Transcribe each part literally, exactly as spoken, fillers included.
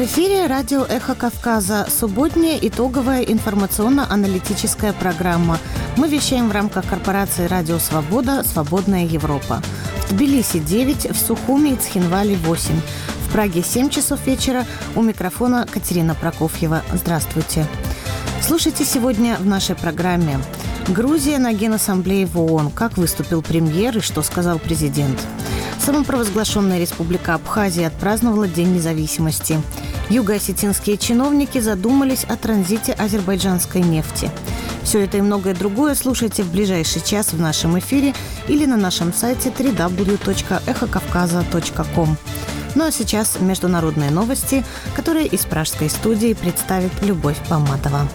эфире радио «Эхо Кавказа». Субботняя итоговая информационно-аналитическая программа. Мы вещаем в рамках корпорации «Радио Свобода. Свободная Европа». В Тбилиси девять, в Сухуми и Цхинвале восемь. В Праге семь часов вечера. У микрофона Катерина Прокофьева. Здравствуйте. Слушайте сегодня в нашей программе. Грузия на Генассамблее в ООН. Как выступил премьер и что сказал президент. Самопровозглашенная республика Абхазия отпраздновала День независимости. Юго-осетинские чиновники задумались о транзите азербайджанской нефти. Все это и многое другое слушайте в ближайший час в нашем эфире или на нашем сайте дабл ю дабл ю дабл ю точка эхо кавказа точка ком. Ну а сейчас международные новости, которые из пражской студии представит Любовь Поматова.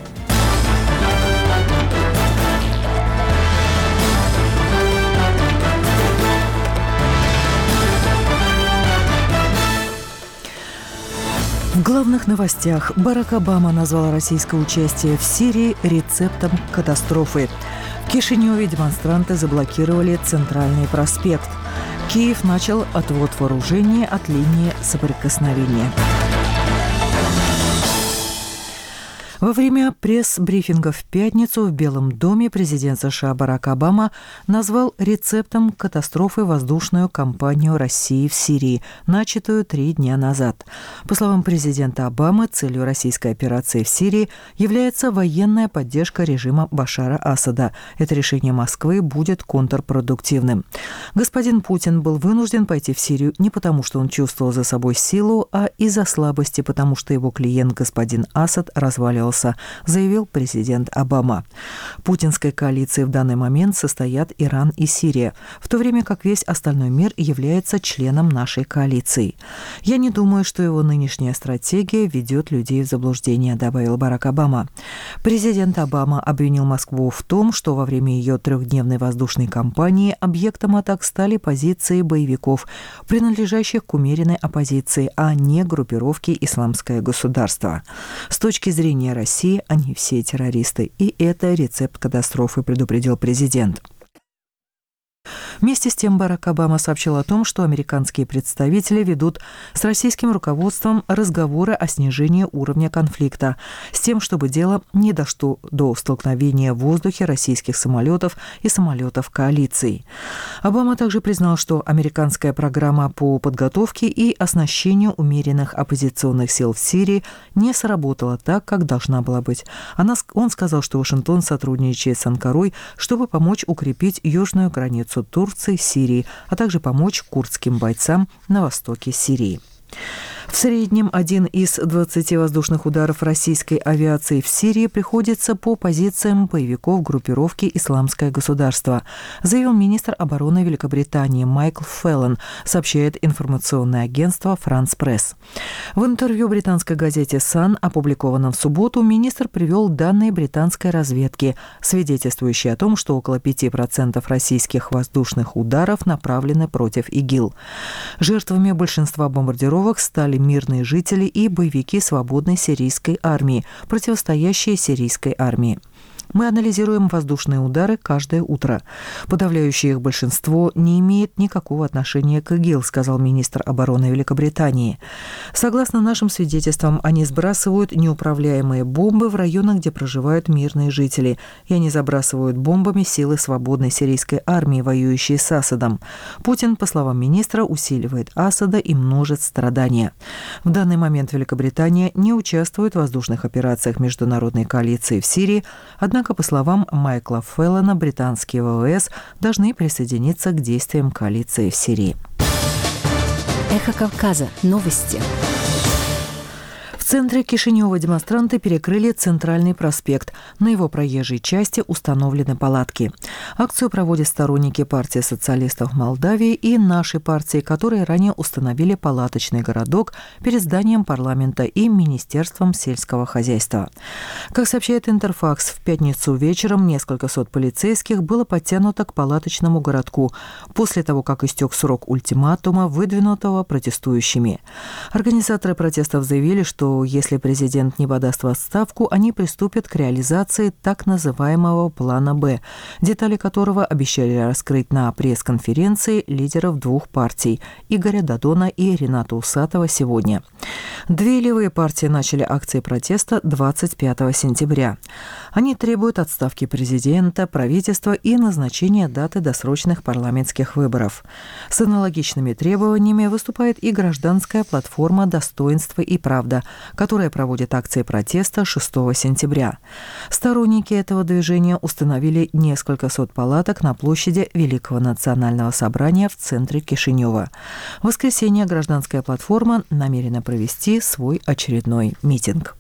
В главных новостях. Барак Обама назвал российское участие в Сирии рецептом катастрофы. В Кишиневе демонстранты заблокировали Центральный проспект. Киев начал отвод вооружения от линии соприкосновения. Во время пресс-брифинга в пятницу в Белом доме президент США Барак Обама назвал рецептом катастрофы воздушную кампанию России в Сирии, начатую три дня назад. По словам президента Обамы, целью российской операции в Сирии является военная поддержка режима Башара Асада. Это решение Москвы будет контрпродуктивным. Господин Путин был вынужден пойти в Сирию не потому, что он чувствовал за собой силу, а из-за слабости, потому что его клиент господин Асад разваливался, заявил президент Обама. Путинской коалиции в данный момент состоят Иран и Сирия, в то время как весь остальной мир является членом нашей коалиции. «Я не думаю, что его нынешняя стратегия ведет людей в заблуждение», добавил Барак Обама. Президент Обама обвинил Москву в том, что во время ее трехдневной воздушной кампании объектом атак стали позиции боевиков, принадлежащих к умеренной оппозиции, а не группировке «Исламское государство». С точки зрения России, они все террористы, и это рецепт катастрофы, предупредил президент. Вместе с тем Барак Обама сообщил о том, что американские представители ведут с российским руководством разговоры о снижении уровня конфликта, с тем, чтобы дело не дошло до столкновения в воздухе российских самолетов и самолетов коалиции. Обама также признал, что американская программа по подготовке и оснащению умеренных оппозиционных сил в Сирии не сработала так, как должна была быть. Она, он сказал, что Вашингтон сотрудничает с Анкарой, чтобы помочь укрепить южную границу Турции, Сирии, а также помочь курдским бойцам на востоке Сирии. В среднем один из двадцати воздушных ударов российской авиации в Сирии приходится по позициям боевиков группировки «Исламское государство», заявил министр обороны Великобритании Майкл Феллон, сообщает информационное агентство «Франс Пресс». В интервью британской газете «Сан», опубликованном в субботу, министр привел данные британской разведки, свидетельствующие о том, что около пяти процентов российских воздушных ударов направлены против ИГИЛ. Жертвами большинства бомбардировок стали мирные жители и боевики свободной сирийской армии, противостоящие сирийской армии. Мы анализируем воздушные удары каждое утро. Подавляющее их большинство не имеет никакого отношения к ИГИЛ, сказал министр обороны Великобритании. Согласно нашим свидетельствам, они сбрасывают неуправляемые бомбы в районах, где проживают мирные жители, и они забрасывают бомбами силы свободной сирийской армии, воюющие с Асадом. Путин, по словам министра, усиливает Асада и множит страдания. В данный момент Великобритания не участвует в воздушных операциях международной коалиции в Сирии, однако, по словам Майкла Феллона, британские ВВС должны присоединиться к действиям коалиции в Сирии. Эхо Кавказа. Новости. В центре Кишинева демонстранты перекрыли Центральный проспект. На его проезжей части установлены палатки. Акцию проводят сторонники партии социалистов Молдавии и нашей партии, которые ранее установили палаточный городок перед зданием парламента и Министерством сельского хозяйства. Как сообщает Интерфакс, в пятницу вечером несколько сот полицейских было подтянуто к палаточному городку после того, как истек срок ультиматума, выдвинутого протестующими. Организаторы протестов заявили, что что если президент не подаст в отставку, они приступят к реализации так называемого плана «Б», детали которого обещали раскрыть на пресс-конференции лидеров двух партий – Игоря Додона и Рената Усатова сегодня. Две левые партии начали акции протеста двадцать пятого сентября. Они требуют отставки президента, правительства и назначения даты досрочных парламентских выборов. С аналогичными требованиями выступает и гражданская платформа «Достоинство и правда», которая проводит акции протеста шестого сентября. Сторонники этого движения установили несколько сот палаток на площади Великого национального собрания в центре Кишинева. В воскресенье гражданская платформа намерена провести свой очередной митинг.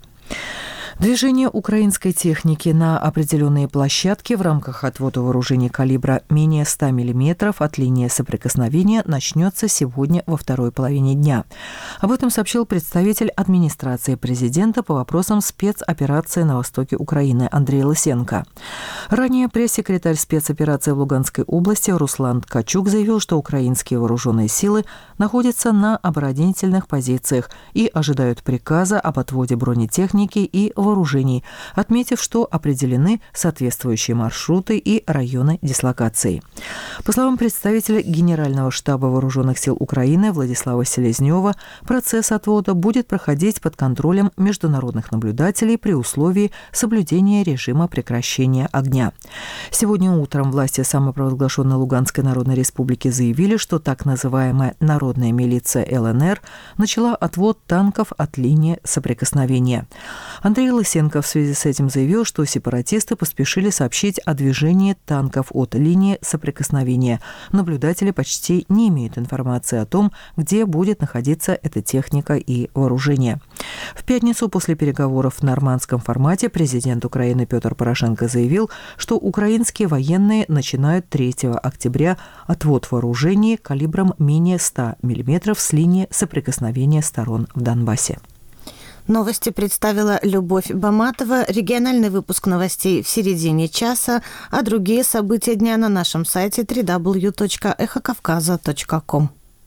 Движение украинской техники на определенные площадки в рамках отвода вооружений калибра менее ста миллиметров от линии соприкосновения начнется сегодня во второй половине дня. Об этом сообщил представитель администрации президента по вопросам спецоперации на востоке Украины Андрей Лысенко. Ранее пресс-секретарь спецоперации в Луганской области Руслан Ткачук заявил, что украинские вооруженные силы находятся на оборонительных позициях и ожидают приказа об отводе бронетехники и вооружений, отметив, что определены соответствующие маршруты и районы дислокации. По словам представителя Генерального штаба Вооруженных сил Украины Владислава Селезнева, процесс отвода будет проходить под контролем международных наблюдателей при условии соблюдения режима прекращения огня. Сегодня утром власти самопровозглашенной Луганской Народной Республики заявили, что так называемая народная милиция ЛНР начала отвод танков от линии соприкосновения. Андрей Лысенко в связи с этим заявил, что сепаратисты поспешили сообщить о движении танков от линии соприкосновения. Наблюдатели почти не имеют информации о том, где будет находиться эта техника и вооружение. В пятницу после переговоров в нормандском формате президент Украины Петр Порошенко заявил, что украинские военные начинают третьего октября отвод вооружений калибром менее ста миллиметров с линии соприкосновения сторон в Донбассе. Новости представила Любовь Баматова. Региональный выпуск новостей в середине часа, а другие события дня на нашем сайте дабл ю дабл ю дабл ю точка эхо кавказа точка ком.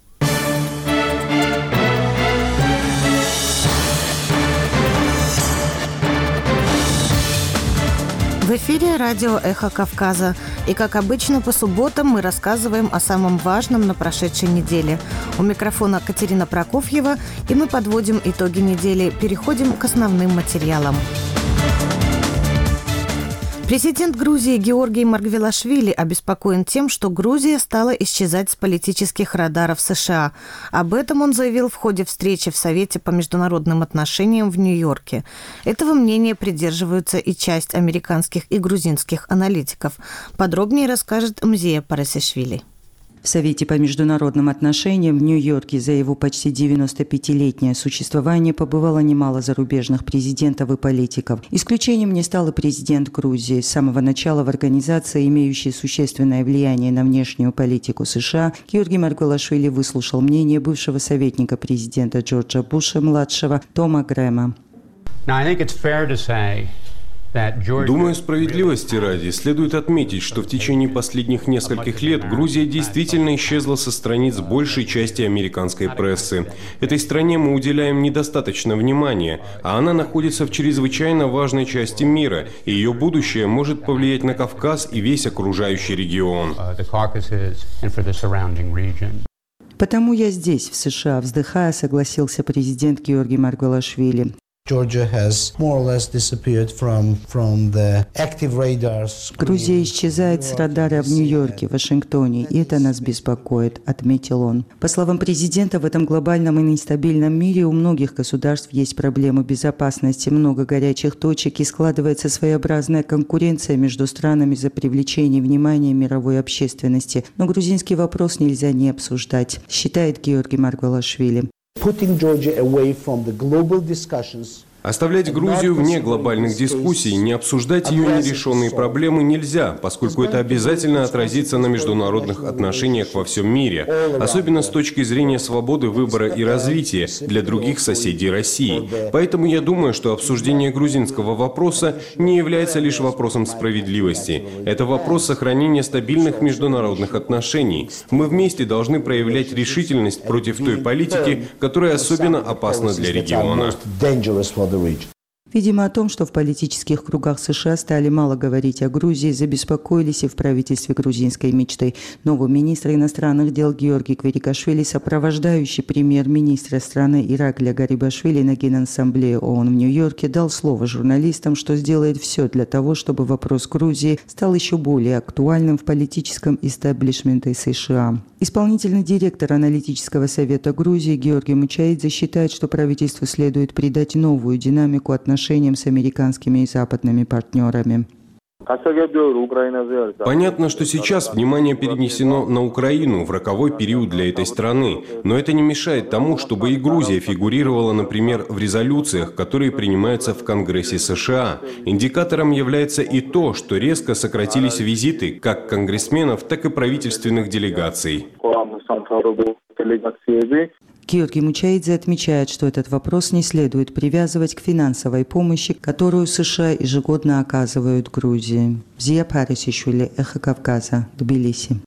В эфире радио «Эхо Кавказа». И, как обычно, по субботам мы рассказываем о самом важном на прошедшей неделе. У микрофона Катерина Прокофьева, и мы подводим итоги недели. Переходим к основным материалам. Президент Грузии Георгий Маргвелашвили обеспокоен тем, что Грузия стала исчезать с политических радаров США. Об этом он заявил в ходе встречи в Совете по международным отношениям в Нью-Йорке. Этого мнения придерживаются и часть американских и грузинских аналитиков. Подробнее расскажет Мзия Парасишвили. В Совете по международным отношениям в Нью-Йорке за его почти девяностопятилетнее существование побывало немало зарубежных президентов и политиков. Исключением не стал и президент Грузии. С самого начала в организации, имеющей существенное влияние на внешнюю политику США, Георгий Маргвелашвили выслушал мнение бывшего советника президента Джорджа Буша-младшего Тома Грэма. Думаю, справедливости ради, следует отметить, что в течение последних нескольких лет Грузия действительно исчезла со страниц большей части американской прессы. Этой стране мы уделяем недостаточно внимания, а она находится в чрезвычайно важной части мира, и ее будущее может повлиять на Кавказ и весь окружающий регион. «Потому я здесь, в США», вздыхая, согласился президент Георгий Маргвелашвили. Грузия исчезает с радара в Нью-Йорке, Вашингтоне, и это нас беспокоит, отметил он. По словам президента, в этом глобальном и нестабильном мире у многих государств есть проблемы безопасности, много горячих точек и складывается своеобразная конкуренция между странами за привлечение внимания мировой общественности. Но грузинский вопрос нельзя не обсуждать, считает Георгий Маргвелашвили. Оставлять Грузию вне глобальных дискуссий, не обсуждать ее нерешенные проблемы нельзя, поскольку это обязательно отразится на международных отношениях во всем мире, особенно с точки зрения свободы выбора и развития для других соседей России. Поэтому я думаю, что обсуждение грузинского вопроса не является лишь вопросом справедливости. Это вопрос сохранения стабильных международных отношений. Мы вместе должны проявлять решительность против той политики, которая особенно опасна для региона. Видимо, о том, что в политических кругах США стали мало говорить о Грузии, забеспокоились и в правительстве грузинской мечты. Новый министр иностранных дел Георгий Квирикашвили, сопровождающий премьер-министра страны Ираклия Гарибашвили на Генассамблее ООН в Нью-Йорке, дал слово журналистам, что сделает все для того, чтобы вопрос Грузии стал еще более актуальным в политическом истеблишменте США. Исполнительный директор аналитического совета Грузии Георгий Мучаидзе считает, что правительству следует придать новую динамику отношениям с американскими и западными партнерами. Понятно, что сейчас внимание перенесено на Украину в роковой период для этой страны, но это не мешает тому, чтобы и Грузия фигурировала, например, в резолюциях, которые принимаются в Конгрессе США. Индикатором является и то, что резко сократились визиты как конгрессменов, так и правительственных делегаций. Георгий Мучаидзе отмечает, что этот вопрос не следует привязывать к финансовой помощи, которую США ежегодно оказывают Грузии. Зия Парисишвили, Эхо Кавказа, Тбилиси.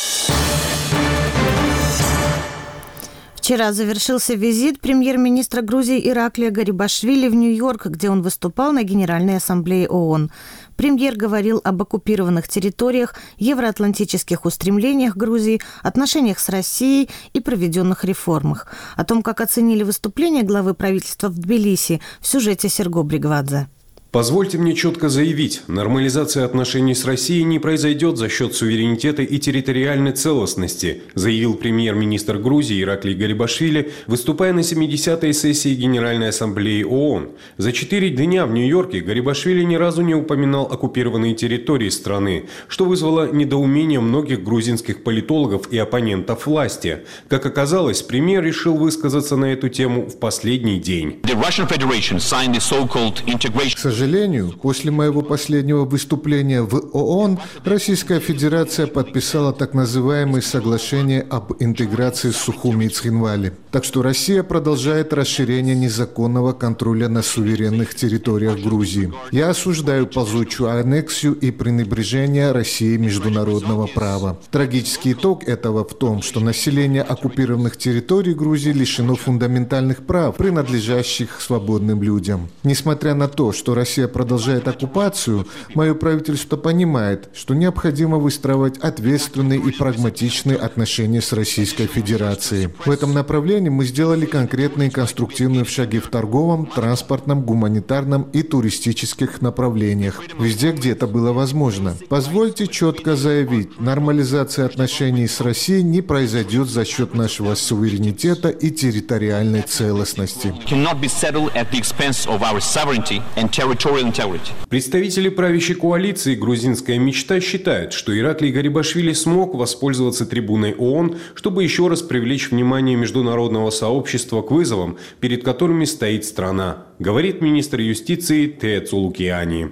Вчера завершился визит премьер-министра Грузии Ираклия Гарибашвили в Нью-Йорк, где он выступал на Генеральной ассамблее ООН. Премьер говорил об оккупированных территориях, евроатлантических устремлениях Грузии, отношениях с Россией и проведенных реформах. О том, как оценили выступление главы правительства в Тбилиси, в сюжете Серго Бригвадзе. Позвольте мне четко заявить, нормализация отношений с Россией не произойдет за счет суверенитета и территориальной целостности, заявил премьер-министр Грузии Ираклий Гарибашвили, выступая на семидесятой сессии Генеральной ассамблеи ООН. За четыре дня в Нью-Йорке Гарибашвили ни разу не упоминал оккупированные территории страны, что вызвало недоумение многих грузинских политологов и оппонентов власти. Как оказалось, премьер решил высказаться на эту тему в последний день. К сожалению, после моего последнего выступления в ООН Российская Федерация подписала так называемое соглашение об интеграции с Сухуми и Цхинвали. Так что Россия продолжает расширение незаконного контроля на суверенных территориях Грузии. Я осуждаю ползучую аннексию и пренебрежение России международного права. Трагический итог этого в том, что население оккупированных территорий Грузии лишено фундаментальных прав, принадлежащих свободным людям. Несмотря на то, что Россия Россия продолжает оккупацию, мое правительство понимает, что необходимо выстраивать ответственные и прагматичные отношения с Российской Федерацией. В этом направлении мы сделали конкретные конструктивные шаги в торговом, транспортном, гуманитарном и туристических направлениях, везде, где это было возможно. Позвольте четко заявить, нормализация отношений с Россией не произойдет за счет нашего суверенитета и территориальной целостности. Представители правящей коалиции «Грузинская мечта» считают, что Ираклий Гарибашвили смог воспользоваться трибуной ООН, чтобы еще раз привлечь внимание международного сообщества к вызовам, перед которыми стоит страна, говорит министр юстиции Тея Цулукиани.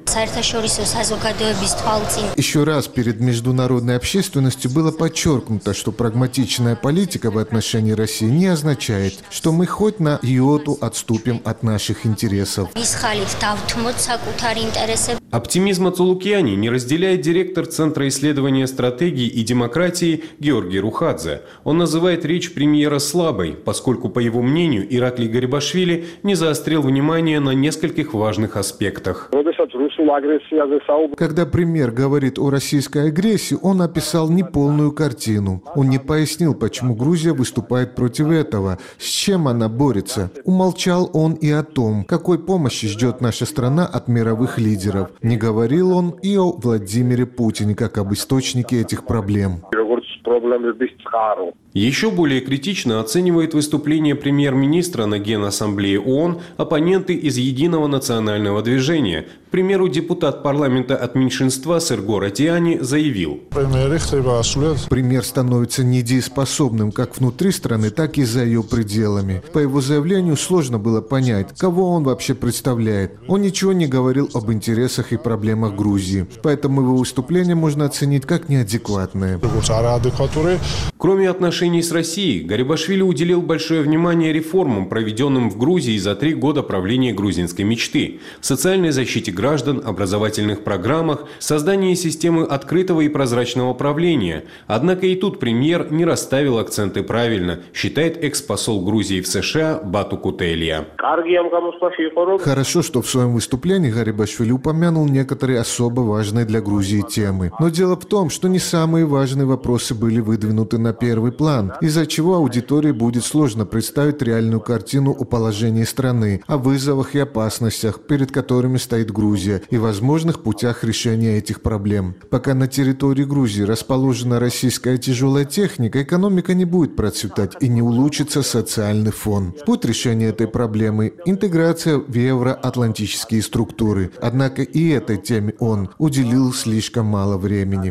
Еще раз перед международной общественностью было подчеркнуто, что прагматичная политика в отношении России не означает, что мы хоть на йоту отступим от наших интересов. Оптимизма Цулукиани не разделяет директор Центра исследования стратегии и демократии Георгий Рухадзе. Он называет речь премьера слабой, поскольку, по его мнению, Ираклий Гарибашвили не заострил внимание на нескольких важных аспектах. Когда премьер говорит о российской агрессии, он описал неполную картину. Он не пояснил, почему Грузия выступает против этого, с чем она борется. Умолчал он и о том, какой помощи ждет наша страна от мировых лидеров. Не говорил он и о Владимире Путине, как об источнике этих проблем. Еще более критично оценивает выступление премьер-министра на Генассамблее ООН оппоненты из Единого национального движения, К примеру, депутат парламента от меньшинства Серго Ратиани заявил: «Премьер становится недееспособным как внутри страны, так и за ее пределами. По его заявлению сложно было понять, кого он вообще представляет. Он ничего не говорил об интересах и проблемах Грузии, поэтому его выступление можно оценить как неадекватное». Кроме отношений с Россией, Гарибашвили уделил большое внимание реформам, проведенным в Грузии за три года правления грузинской мечты, социальной защите граждан, образовательных программах, создании системы открытого и прозрачного правления. Однако и тут премьер не расставил акценты правильно, считает экс-посол Грузии в США Бату Кутелия. Хорошо, что в своем выступлении Гарибашвили упомянул некоторые особо важные для Грузии темы. Но дело в том, что не самые важные вопросы были выдвинуты на первый план, из-за чего аудитории будет сложно представить реальную картину о положении страны, о вызовах и опасностях, перед которыми стоит Грузия, и возможных путях решения этих проблем. Пока на территории Грузии расположена российская тяжелая техника, экономика не будет процветать и не улучшится социальный фон. Путь решения этой проблемы – интеграция в евроатлантические структуры. Однако и этой теме он уделил слишком мало времени.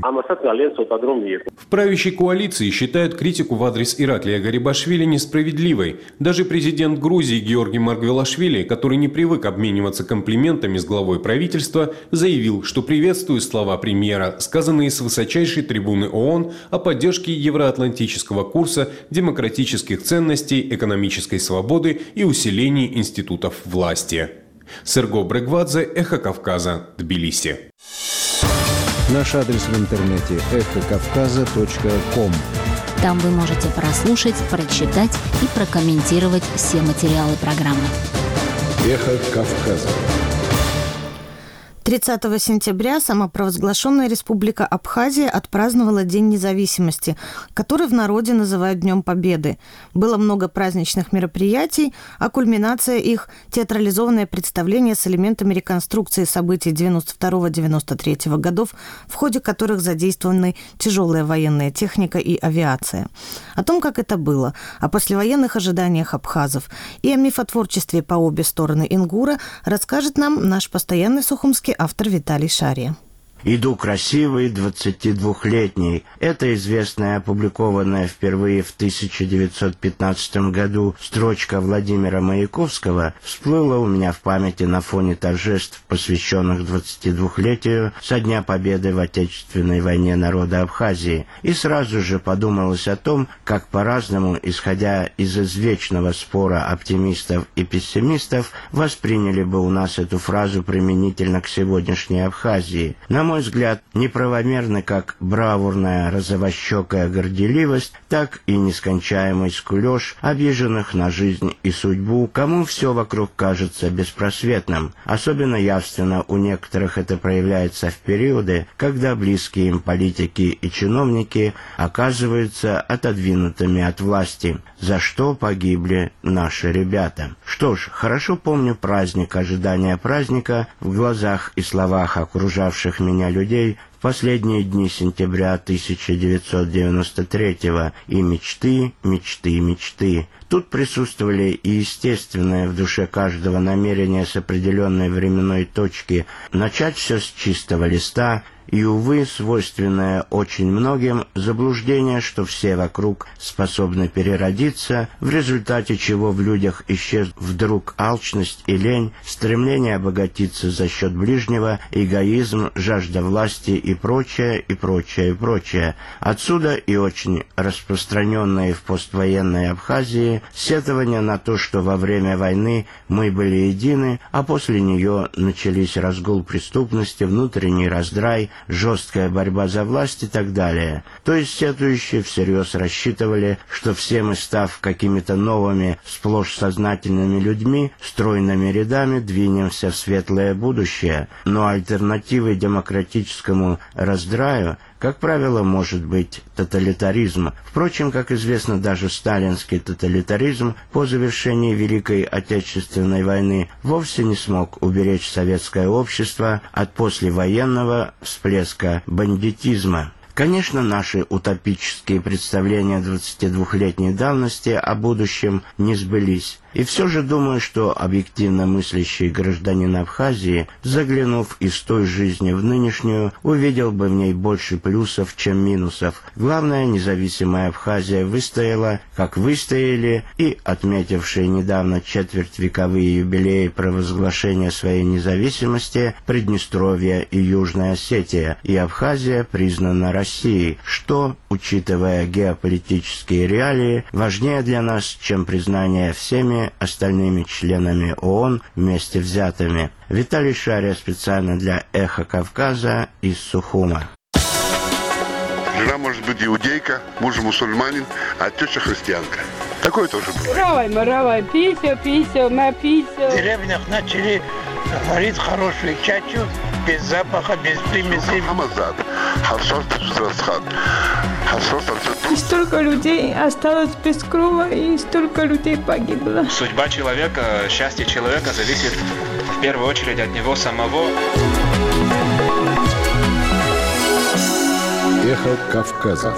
В правящей коалиции считают критику в адрес Ираклия Гарибашвили несправедливой. Даже президент Грузии Георгий Маргвелашвили, который не привык обмениваться комплиментами с главой правительства, заявил, что приветствует слова премьера, сказанные с высочайшей трибуны ООН о поддержке евроатлантического курса, демократических ценностей, экономической свободы и усилении институтов власти. Серго Брегвадзе, Эхо Кавказа, Тбилиси. Наш адрес в интернете эхо кавказа точка ком. Там вы можете прослушать, прочитать и прокомментировать все материалы программы. Эхо Кавказа. тридцатого сентября самопровозглашенная республика Абхазия отпраздновала День независимости, который в народе называют Днем Победы. Было много праздничных мероприятий, а кульминация их – театрализованное представление с элементами реконструкции событий девяносто второго — девяносто третьего годов, в ходе которых задействованы тяжелая военная техника и авиация. О том, как это было, о послевоенных ожиданиях абхазов и о мифотворчестве по обе стороны Ингура расскажет нам наш постоянный сухумский автор Виталий Шария. «Иду красивый, двадцатидвухлетний». Это известная, опубликованная впервые в тысяча девятьсот пятнадцатом году строчка Владимира Маяковского всплыла у меня в памяти на фоне торжеств, посвященных двадцатидвухлетию со дня победы в Отечественной войне народа Абхазии. И сразу же подумалось о том, как по-разному, исходя из извечного спора оптимистов и пессимистов, восприняли бы у нас эту фразу применительно к сегодняшней Абхазии. На мой взгляд, неправомерны как бравурная розовощекая горделивость, так и нескончаемый скулеж обиженных на жизнь и судьбу, кому все вокруг кажется беспросветным. Особенно явственно у некоторых это проявляется в периоды, когда близкие им политики и чиновники оказываются отодвинутыми от власти, за что погибли наши ребята. Что ж, хорошо помню праздник ожидания праздника в глазах и словах окружавших меня людей в последние дни сентября тысяча девятьсот девяносто третьего, и мечты, мечты, мечты. Тут присутствовали и естественное в душе каждого намерение с определенной временной точки начать все с чистого листа, и, увы, свойственное очень многим заблуждение, что все вокруг способны переродиться, в результате чего в людях исчез вдруг алчность и лень, стремление обогатиться за счет ближнего, эгоизм, жажда власти и прочее, и прочее, и прочее. Отсюда и очень распространенные в поствоенной Абхазии сетования на то, что во время войны мы были едины, а после нее начались разгул преступности, внутренний раздрай, жесткая борьба за власть и так далее. То есть сетующие всерьез рассчитывали, что все мы, став какими-то новыми, сплошь сознательными людьми, стройными рядами двинемся в светлое будущее. Но альтернативой демократическому раздраю, как правило, может быть тоталитаризм. Впрочем, как известно, даже сталинский тоталитаризм по завершении Великой Отечественной войны вовсе не смог уберечь советское общество от послевоенного всплеска бандитизма. Конечно, наши утопические представления двадцатидвухлетней давности о будущем не сбылись. И все же думаю, что объективно мыслящий гражданин Абхазии, заглянув из той жизни в нынешнюю, увидел бы в ней больше плюсов, чем минусов. Главное, независимая Абхазия выстояла, как выстояли и отметившие недавно четвертьвековые юбилеи провозглашения своей независимости Приднестровье и Южная Осетия, и Абхазия признана Россией, что, учитывая геополитические реалии, важнее для нас, чем признание всеми остальными членами ООН вместе взятыми. Виталий Шария специально для «Эхо Кавказа» из Сухума. Жена может быть иудейка, муж мусульманин, а теща христианка. Такое тоже бывает. Равай, маравай, пися, пися, на пися. В деревнях начали варить хорошую чачу, без запаха, без примесей. И столько людей осталось без крова, и столько людей погибло. Судьба человека, счастье человека зависит в первую очередь от него самого. Эхо Кавказа.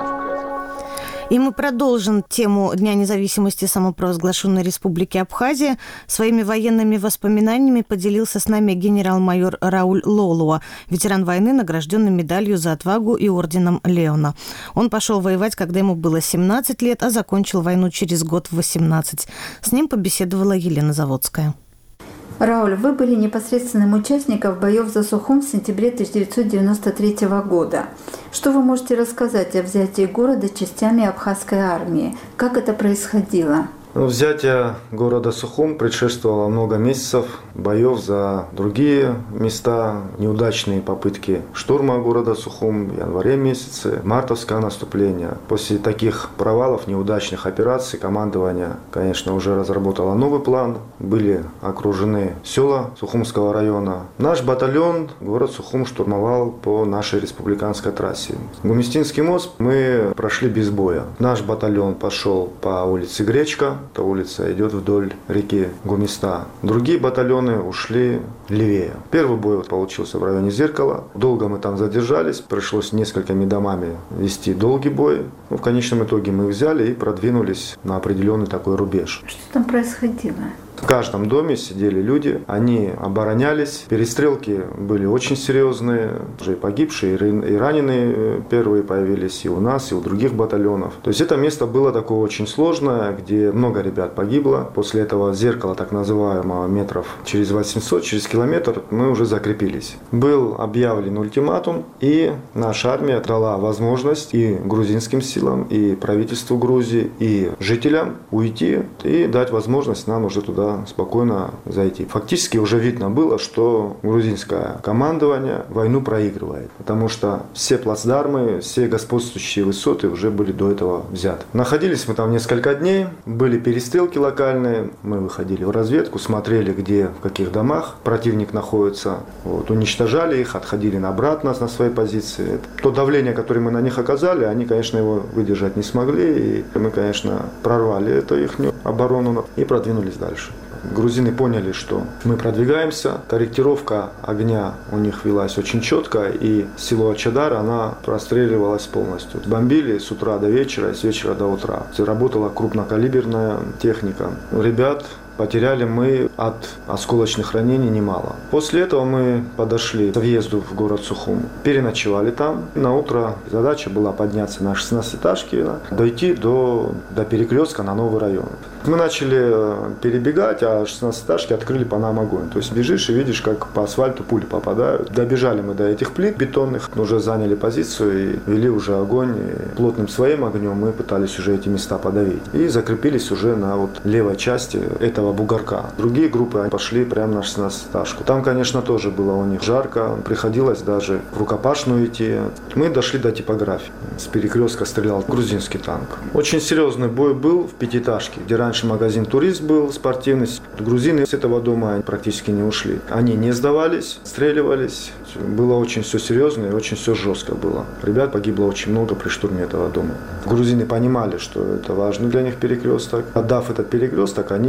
И мы продолжим тему Дня независимости самопровозглашенной Республики Абхазия. Своими военными воспоминаниями поделился с нами генерал-майор Рауль Лолуа, ветеран войны, награжденный медалью за отвагу и орденом Леона. Он пошел воевать, когда ему было семнадцать лет, а закончил войну через год в восемнадцать. С ним побеседовала Елена Заводская. Рауль, вы были непосредственным участником боев за Сухум в сентябре тысяча девятьсот девяносто третьего года. Что вы можете рассказать о взятии города частями абхазской армии? Как это происходило? Взятие города Сухум предшествовало много месяцев боев за другие места, неудачные попытки штурма города Сухум в январе месяце, мартовское наступление. После таких провалов, неудачных операций, командование, конечно, уже разработало новый план. Были окружены села Сухумского района. Наш батальон город Сухум штурмовал по нашей республиканской трассе. Гумистинский мост мы прошли без боя. Наш батальон пошел по улице Гречка. Эта улица идет вдоль реки Гумиста. Другие батальоны ушли левее. Первый бой получился в районе Зеркала. Долго мы там задержались. Пришлось несколькими домами вести долгий бой. Но в конечном итоге мы взяли и продвинулись на определенный такой рубеж. Что там происходило? В каждом доме сидели люди, они оборонялись. Перестрелки были очень серьезные. Уже и погибшие, и раненые первые появились и у нас, и у других батальонов. То есть это место было такое очень сложное, где много ребят погибло. После этого зеркала, так называемого, метров через восемьсот, через километр, мы уже закрепились. Был объявлен ультиматум, и наша армия дала возможность и грузинским силам, и правительству Грузии, и жителям уйти и дать возможность нам уже туда спокойно зайти. Фактически уже видно было, что грузинское командование войну проигрывает, потому что все плацдармы, все господствующие высоты уже были до этого взяты. Находились мы там несколько дней, были перестрелки локальные, мы выходили в разведку, смотрели, где, в каких домах противник находится, вот, уничтожали их, отходили обратно на свои позиции. То давление, которое мы на них оказали, они, конечно, его выдержать не смогли, и мы, конечно, прорвали эту их оборону и продвинулись дальше. Грузины поняли, что мы продвигаемся, корректировка огня у них велась очень четко, и село Ачадар, она простреливалась полностью. Бомбили с утра до вечера, с вечера до утра. Работала крупнокалиберная техника. Ребят потеряли мы от осколочных ранений немало. После этого мы подошли к въезду в город Сухум, переночевали там. На утро задача была подняться на шестнадцатиэтажке, дойти до, до перекрестка на новый район. Мы начали перебегать, а шестнадцатиэтажки открыли по нам огонь. То есть бежишь и видишь, как по асфальту пули попадают. Добежали мы до этих плит бетонных, уже заняли позицию и вели уже огонь. И плотным своим огнем мы пытались уже эти места подавить. И закрепились уже на вот левой части этого бугорка. Другие группы пошли прямо на шестнадцатиэтажку. Там, конечно, тоже было у них жарко. Приходилось даже в рукопашную идти. Мы дошли до типографии. С перекрестка стрелял грузинский танк. Очень серьезный бой был в пятиэтажке, где раньше магазин «Турист» был спортивный. Грузины с этого дома практически не ушли. Они не сдавались, стреливались. Было очень все серьезно и очень все жестко было. Ребят погибло очень много при штурме этого дома. Грузины понимали, что это важный для них перекресток. Отдав этот перекресток, они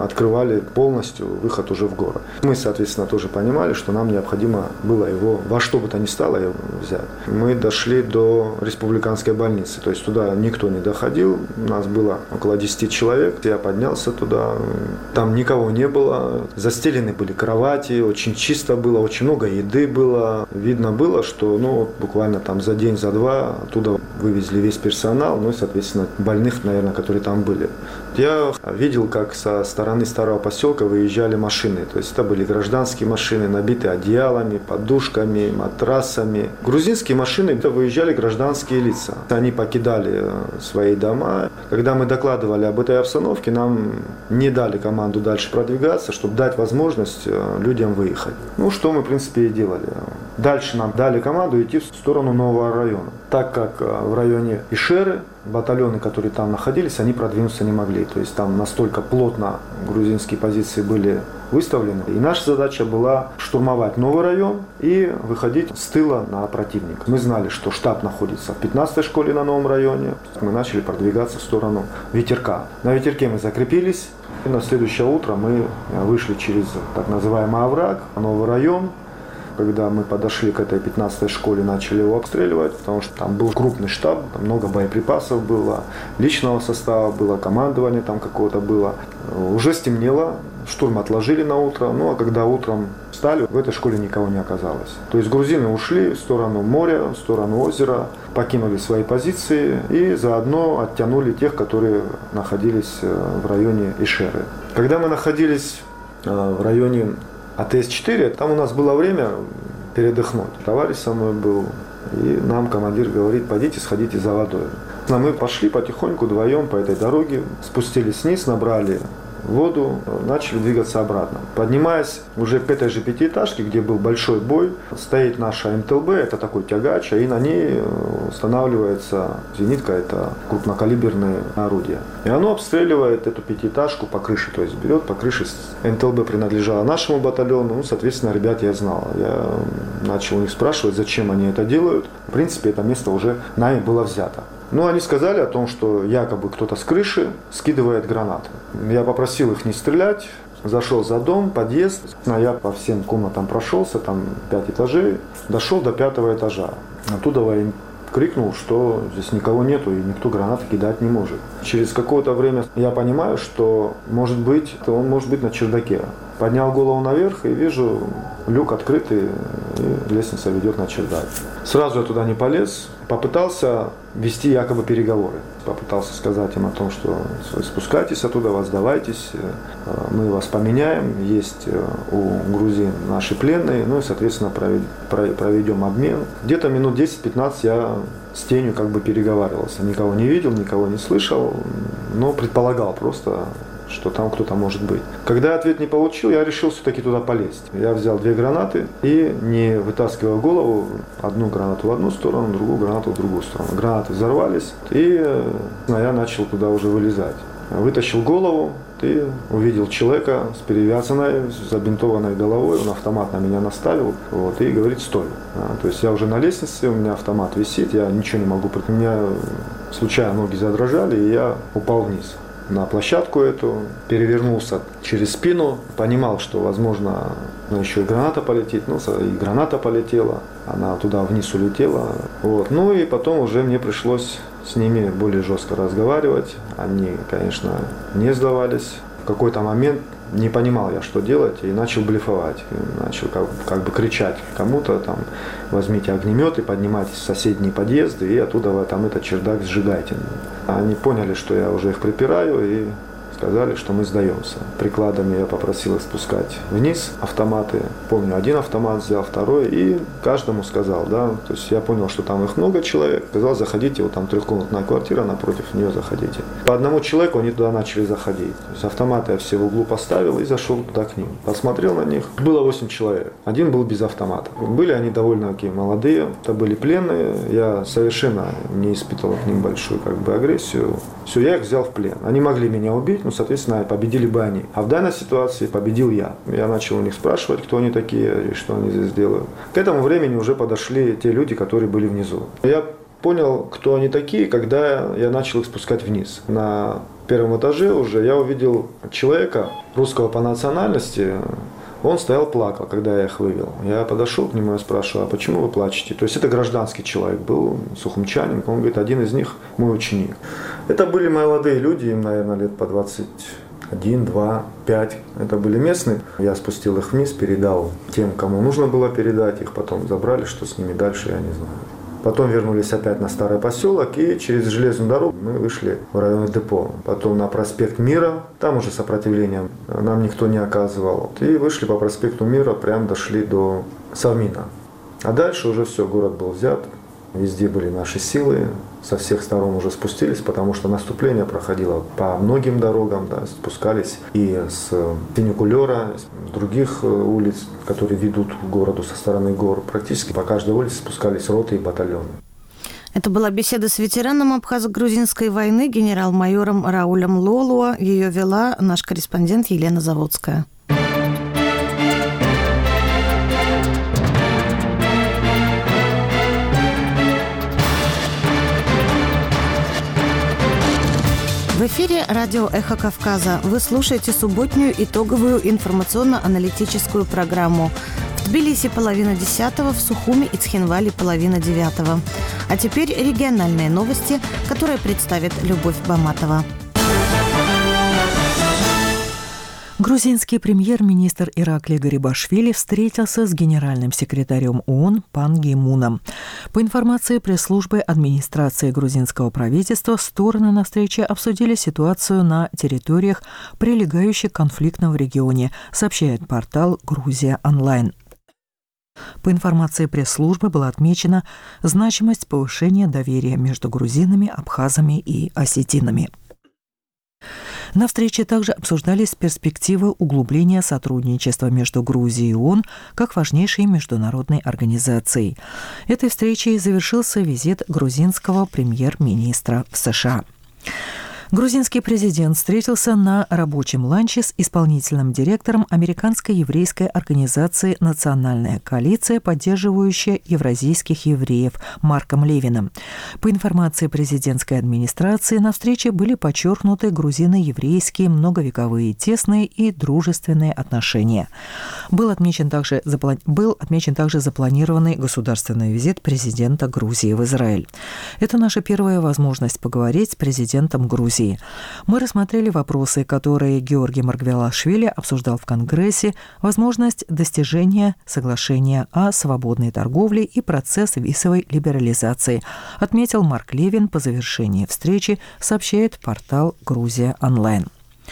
открывали полностью выход уже в город. Мы, соответственно, тоже понимали, что нам необходимо было его во что бы то ни стало взять. Мы дошли до республиканской больницы, то есть туда никто не доходил, у нас было около десяти человек, я поднялся туда, там никого не было, застелены были кровати, очень чисто было, очень много еды было, видно было, что ну, буквально там за день, за два оттуда вывезли весь персонал, ну и, соответственно, больных, наверное, которые там были. Я видел, как со стороны старого поселка выезжали машины, то есть это были гражданские машины, набитые одеялами, подушками, матрасами. Грузинские машины, это выезжали гражданские лица. Они покидали свои дома. Когда мы докладывали об этой обстановке, нам не дали команду дальше продвигаться, чтобы дать возможность людям выехать. Ну, что мы, в принципе, и делали. Дальше нам дали команду идти в сторону нового района. Так как в районе Ишеры батальоны, которые там находились, они продвинуться не могли. То есть там настолько плотно грузинские позиции были выставлены. И наша задача была штурмовать новый район и выходить с тыла на противника. Мы знали, что штаб находится в пятнадцатой школе на новом районе. Мы начали продвигаться в сторону Ветерка. На Ветерке мы закрепились. И на следующее утро мы вышли через так называемый овраг, новый район. Когда мы подошли к этой пятнадцатой школе, начали его обстреливать, потому что там был крупный штаб, там много боеприпасов было, личного состава было, командование там какого-то было. Уже стемнело, штурм отложили на утро, ну а когда утром встали, в этой школе никого не оказалось. То есть грузины ушли в сторону моря, в сторону озера, покинули свои позиции и заодно оттянули тех, которые находились в районе Ишеры. Когда мы находились в районе А Т С четыре, там у нас было время передохнуть. Товарищ со мной был, и нам командир говорит, пойдите, сходите за водой. А мы пошли потихоньку вдвоем по этой дороге, спустились вниз, набрали воду, начали двигаться обратно. Поднимаясь уже к этой же пятиэтажке, где был большой бой, стоит наша М Т Л Б, это такой тягач, и на ней устанавливается зенитка, это крупнокалиберное орудие. И оно обстреливает эту пятиэтажку по крыше, то есть берет по крыше. М Т Л Б принадлежала нашему батальону, ну, соответственно, ребят я знал. Я начал у них спрашивать, зачем они это делают. В принципе, это место уже нами было взято. Но они сказали о том, что якобы кто-то с крыши скидывает гранаты. Я попросил их не стрелять, зашел за дом, подъезд. Я по всем комнатам прошелся, там пять этажей, дошел до пятого этажа. Оттуда я им крикнул, что здесь никого нету и никто гранаты кидать не может. Через какое-то время я понимаю, что может быть, он может быть на чердаке. Поднял голову наверх и вижу люк открытый, и лестница ведет на чердак. Сразу я туда не полез, попытался вести якобы переговоры. Попытался сказать им о том, что спускайтесь оттуда, вас сдавайтесь, мы вас поменяем, есть у грузин наши пленные, ну и, соответственно, проведем обмен. Где-то минут десять-пятнадцать я с тенью как бы переговаривался. Никого не видел, никого не слышал, но предполагал просто, что там кто-то может быть. Когда я ответ не получил, я решил все-таки туда полезть. Я взял две гранаты и, не вытаскивая голову, одну гранату в одну сторону, другую гранату в другую сторону. Гранаты взорвались, и я начал туда уже вылезать. Вытащил голову и увидел человека с перевязанной, с забинтованной головой. Он автомат на меня наставил, вот, и говорит: стой. А, то есть я уже на лестнице, у меня автомат висит, я ничего не могу. У меня случайно ноги задрожали, и я упал вниз на площадку эту, перевернулся через спину, понимал, что, возможно, еще и граната полетит, ну, и граната полетела, она туда вниз улетела, вот. Ну и потом уже мне пришлось с ними более жестко разговаривать, они, конечно, не сдавались. В какой-то момент не понимал я, что делать, и начал блефовать, и начал как, как бы кричать кому-то, там, возьмите огнемет и поднимайтесь в соседние подъезды, и оттуда вы там этот чердак сжигайте. Они поняли, что я уже их припираю, и сказали, что мы сдаемся. Прикладами я попросил их спускать вниз автоматы. Помню, один автомат взял, второй, и каждому сказал, да, то есть я понял, что там их много человек, сказал, заходите, вот там трехкомнатная квартира, напротив нее заходите. По одному человеку они туда начали заходить. То есть автоматы я все в углу поставил и зашел туда к ним. Посмотрел на них, было восемь человек, один был без автомата. Были они довольно такие молодые, это были пленные, я совершенно не испытывал к ним большую как бы агрессию. Все, я их взял в плен. Они могли меня убить, ну, соответственно, победили бы они. А в данной ситуации победил я. Я начал у них спрашивать, кто они такие и что они здесь делают. К этому времени уже подошли те люди, которые были внизу. Я понял, кто они такие, когда я начал их спускать вниз. На В первом этаже уже я увидел человека русского по национальности. Он стоял, плакал, когда я их вывел. Я подошел к нему и спрашиваю, а почему вы плачете? То есть это гражданский человек был, сухумчанин. Он говорит, один из них мой ученик. Это были молодые люди, им, наверное, лет по двадцать один, два, пять. Это были местные. Я спустил их вниз, передал тем, кому нужно было передать. Их потом забрали, что с ними дальше, я не знаю. Потом вернулись опять на старый поселок и через железную дорогу мы вышли в районное депо. Потом на проспект Мира, там уже сопротивления нам никто не оказывал. И вышли по проспекту Мира, прям дошли до Совмина. А дальше уже все, город был взят. Везде были наши силы, со всех сторон уже спустились, потому что наступление проходило по многим дорогам, да, спускались и с фуникулера, с других улиц, которые ведут к городу со стороны гор. Практически по каждой улице спускались роты и батальоны. Это была беседа с ветераном абхазо-грузинской войны генерал-майором Раулем Лолуа. Ее вела наш корреспондент Елена Заводская. В эфире радио «Эхо Кавказа». Вы слушаете субботнюю итоговую информационно-аналитическую программу. В Тбилиси половина десятого, в Сухуми и Цхинвале половина девятого. А теперь региональные новости, которые представит Любовь Баматова. Грузинский премьер-министр Ираклий Гарибашвили встретился с генеральным секретарем ООН Пан Ги Муном. По информации пресс-службы администрации грузинского правительства, стороны на встрече обсудили ситуацию на территориях, прилегающих к конфликтам в регионе, сообщает портал «Грузия онлайн». По информации пресс-службы была отмечена значимость повышения доверия между грузинами, абхазами и осетинами. На встрече также обсуждались перспективы углубления сотрудничества между Грузией и ООН как важнейшей международной организацией. Этой встречей завершился визит грузинского премьер-министра в США. Грузинский президент встретился на рабочем ланче с исполнительным директором американской еврейской организации «Национальная коалиция, поддерживающая евразийских евреев» Марком Левиным. По информации президентской администрации, на встрече были подчеркнуты грузино-еврейские многовековые тесные и дружественные отношения. Был отмечен также, запла... был отмечен также запланированный государственный визит президента Грузии в Израиль. Это наша первая возможность поговорить с президентом Грузии. Мы рассмотрели вопросы, которые Георгий Маргвелашвили обсуждал в Конгрессе, возможность достижения соглашения о свободной торговле и процесс визовой либерализации, отметил Марк Левин по завершении встречи, сообщает портал «Грузия онлайн».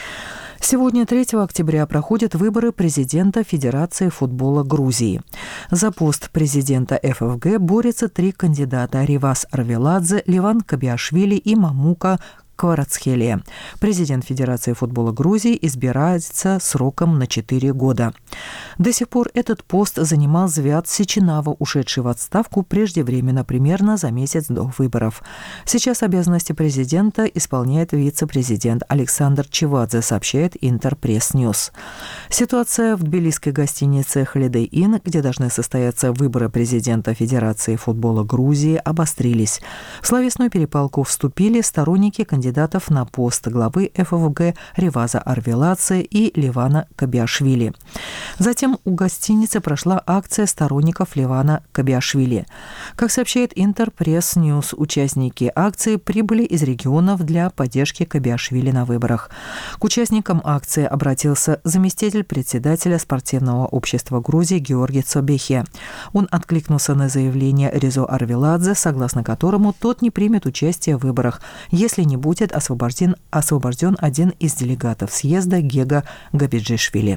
Сегодня, третьего октября, проходят выборы президента Федерации футбола Грузии. За пост президента эф эф гэ борются три кандидата – Ривас Арвеладзе, Ливан Кабиашвили и Мамука Кварацхелия. Президент Федерации футбола Грузии избирается сроком на четыре года. До сих пор этот пост занимал Звят Сичинава, ушедший в отставку преждевременно, примерно за месяц до выборов. Сейчас обязанности президента исполняет вице-президент Александр Чевадзе, сообщает Интерпресс Ньюс. Ситуация в тбилисской гостинице Holiday Inn, где должны состояться выборы президента Федерации футбола Грузии, обострились. В словесную перепалку вступили сторонники кандидатов на пост главы эф эф гэ Риваза Арвеладзе и Ливана Кабиашвили. Затем у гостиницы прошла акция сторонников Ливана Кабиашвили. Как сообщает Интерпресс Ньюс, участники акции прибыли из регионов для поддержки Кабиашвили на выборах. К участникам акции обратился заместитель председателя спортивного общества Грузии Георгий Цобехе. Он откликнулся на заявление Ризо Арвеладзе, согласно которому тот не примет участие в выборах, если не будет освобожден, освобожден один из делегатов съезда Гега Габиджишвили.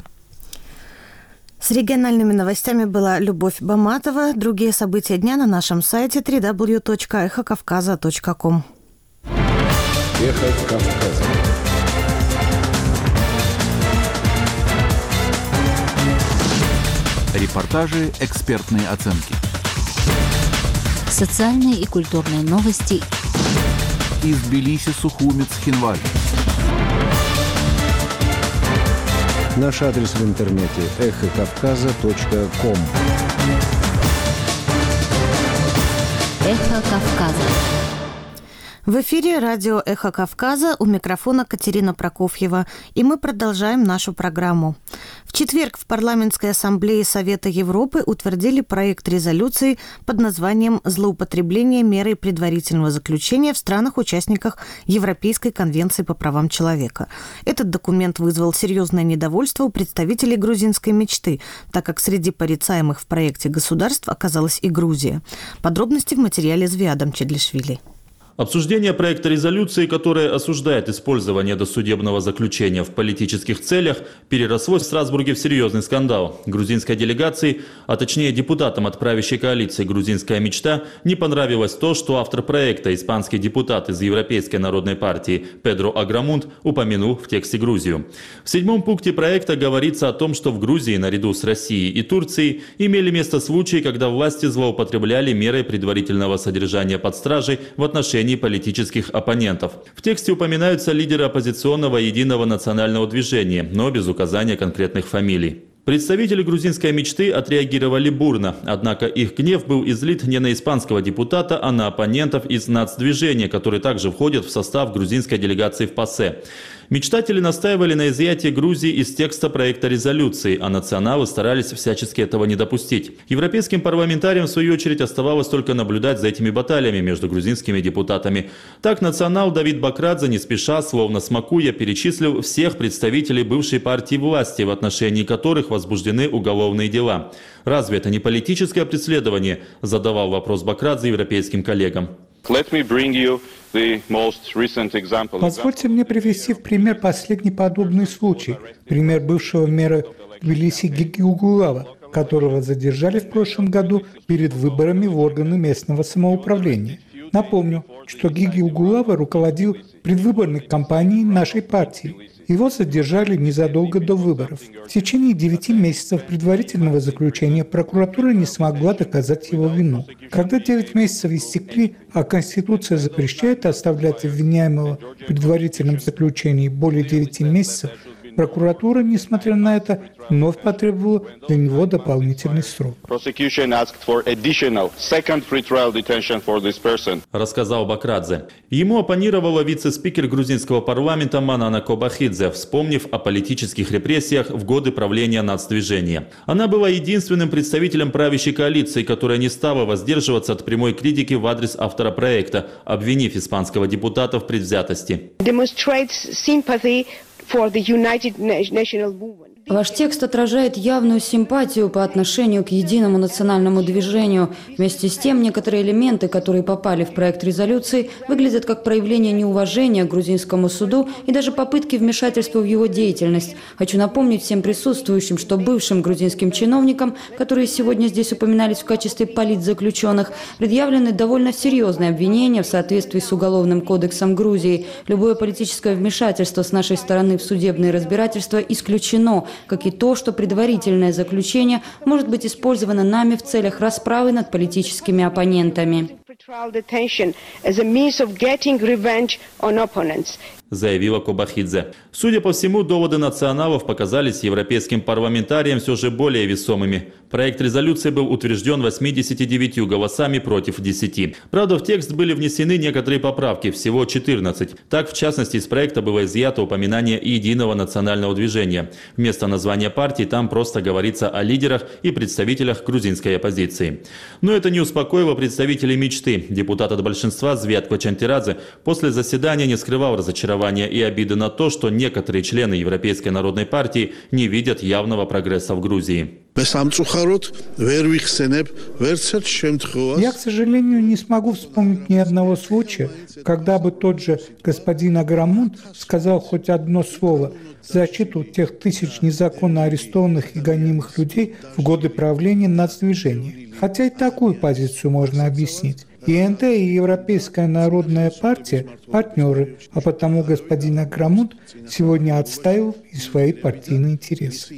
С региональными новостями была Любовь Баматова. Другие события дня на нашем сайте дабл ю дабл ю дабл ю точка эхо кавказа точка ком. Эхо Кавказа. Репортажи, экспертные оценки. Социальные и культурные новости. Из Тбилиси, Сухуми, Цхинвале. Наш адрес в интернете эхо кавказа точка ком. Эхо Кавказа. В эфире радио «Эхо Кавказа», у микрофона Катерина Прокофьева, и мы продолжаем нашу программу. В четверг в Парламентской ассамблее Совета Европы утвердили проект резолюции под названием «Злоупотребление мерой предварительного заключения в странах-участниках Европейской конвенции по правам человека». Этот документ вызвал серьезное недовольство у представителей грузинской мечты, так как среди порицаемых в проекте государств оказалась и Грузия. Подробности в материале Звиадом Чедлишвили. Обсуждение проекта резолюции, которая осуждает использование досудебного заключения в политических целях, переросло в Страсбурге в серьезный скандал. Грузинской делегации, а точнее депутатам от правящей коалиции «Грузинская мечта», не понравилось то, что автор проекта, испанский депутат из Европейской народной партии Педро Аграмунт, упомянул в тексте Грузию. В седьмом пункте проекта говорится о том, что в Грузии, наряду с Россией и Турцией, имели место случаи, когда власти злоупотребляли мерой предварительного содержания под стражей в отношении политических оппонентов. В тексте упоминаются лидеры оппозиционного единого национального движения, но без указания конкретных фамилий. Представители грузинской мечты отреагировали бурно, однако их гнев был излит не на испанского депутата, а на оппонентов из нацдвижения, которые также входят в состав грузинской делегации в ПАСЕ. Мечтатели настаивали на изъятии Грузии из текста проекта резолюции, а националы старались всячески этого не допустить. Европейским парламентариям, в свою очередь, оставалось только наблюдать за этими баталиями между грузинскими депутатами. Так национал Давид Бакрадзе не спеша, словно смакуя, перечислил всех представителей бывшей партии власти, в отношении которых возбуждены уголовные дела. «Разве это не политическое преследование?» – задавал вопрос Бакрадзе европейским коллегам. Позвольте мне привести в пример последний подобный случай. Пример бывшего мэра Тбилиси Гиги Угулава, которого задержали в прошлом году перед выборами в органы местного самоуправления. Напомню, что Гиги Угулава руководил предвыборной кампанией нашей партии. Его задержали незадолго до выборов. В течение девяти месяцев предварительного заключения прокуратура не смогла доказать его вину. Когда девять месяцев истекли, а Конституция запрещает оставлять обвиняемого в предварительном заключении более девяти месяцев, прокуратура, несмотря на это, вновь потребовала для него дополнительный срок. Рассказал Бакрадзе. Ему оппонировала вице-спикер грузинского парламента Манана Кобахидзе, вспомнив о политических репрессиях в годы правления нацдвижения. Она была единственным представителем правящей коалиции, которая не стала воздерживаться от прямой критики в адрес автора проекта, обвинив испанского депутата в предвзятости. Ваш текст отражает явную симпатию по отношению к единому национальному движению. Вместе с тем, некоторые элементы, которые попали в проект резолюции, выглядят как проявление неуважения к грузинскому суду и даже попытки вмешательства в его деятельность. Хочу напомнить всем присутствующим, что бывшим грузинским чиновникам, которые сегодня здесь упоминались в качестве политзаключенных, предъявлены довольно серьезные обвинения в соответствии с Уголовным кодексом Грузии. Любое политическое вмешательство с нашей стороны в судебные разбирательства исключено, как и то, что предварительное заключение может быть использовано нами в целях расправы над политическими оппонентами. Заявила Кобахидзе. Судя по всему, доводы националов показались европейским парламентариям все же более весомыми. Проект резолюции был утвержден восьмидесятью девятью голосами против десяти. Правда, в текст были внесены некоторые поправки, всего четырнадцать. Так, в частности, из проекта было изъято упоминание единого национального движения. Вместо названия партии там просто говорится о лидерах и представителях грузинской оппозиции. Но это не успокоило представителей мечты. Депутат от большинства Звиад Квачантирадзе после заседания не скрывал разочарования и обиды на то, что некоторые члены Европейской народной партии не видят явного прогресса в Грузии. Я, к сожалению, не смогу вспомнить ни одного случая, когда бы тот же господин Аграмунт сказал хоть одно слово в защиту тех тысяч незаконно арестованных и гонимых людей в годы правления нацдвижения. Хотя и такую позицию можно объяснить. И эн дэ и Европейская народная партия – партнеры, а потому господин Аграмунт сегодня отстаивал и свои партийные интересы.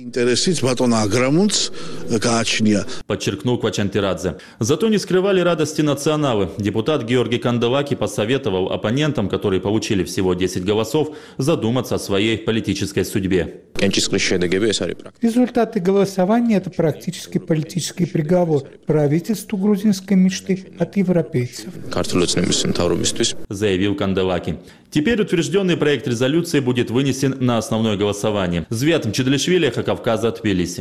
Подчеркнул Квачантирадзе. Зато не скрывали радости националы. Депутат Георгий Канделаки посоветовал оппонентам, которые получили всего десять голосов, задуматься о своей политической судьбе. Результаты голосования – это практически политический приговор правительству грузинской мечты от Европейской европейцев. Заявил Канделаки. Теперь утвержденный проект резолюции будет вынесен на основное голосование. Звят Мчедлишвили, Эхо Кавказа, Тбилиси.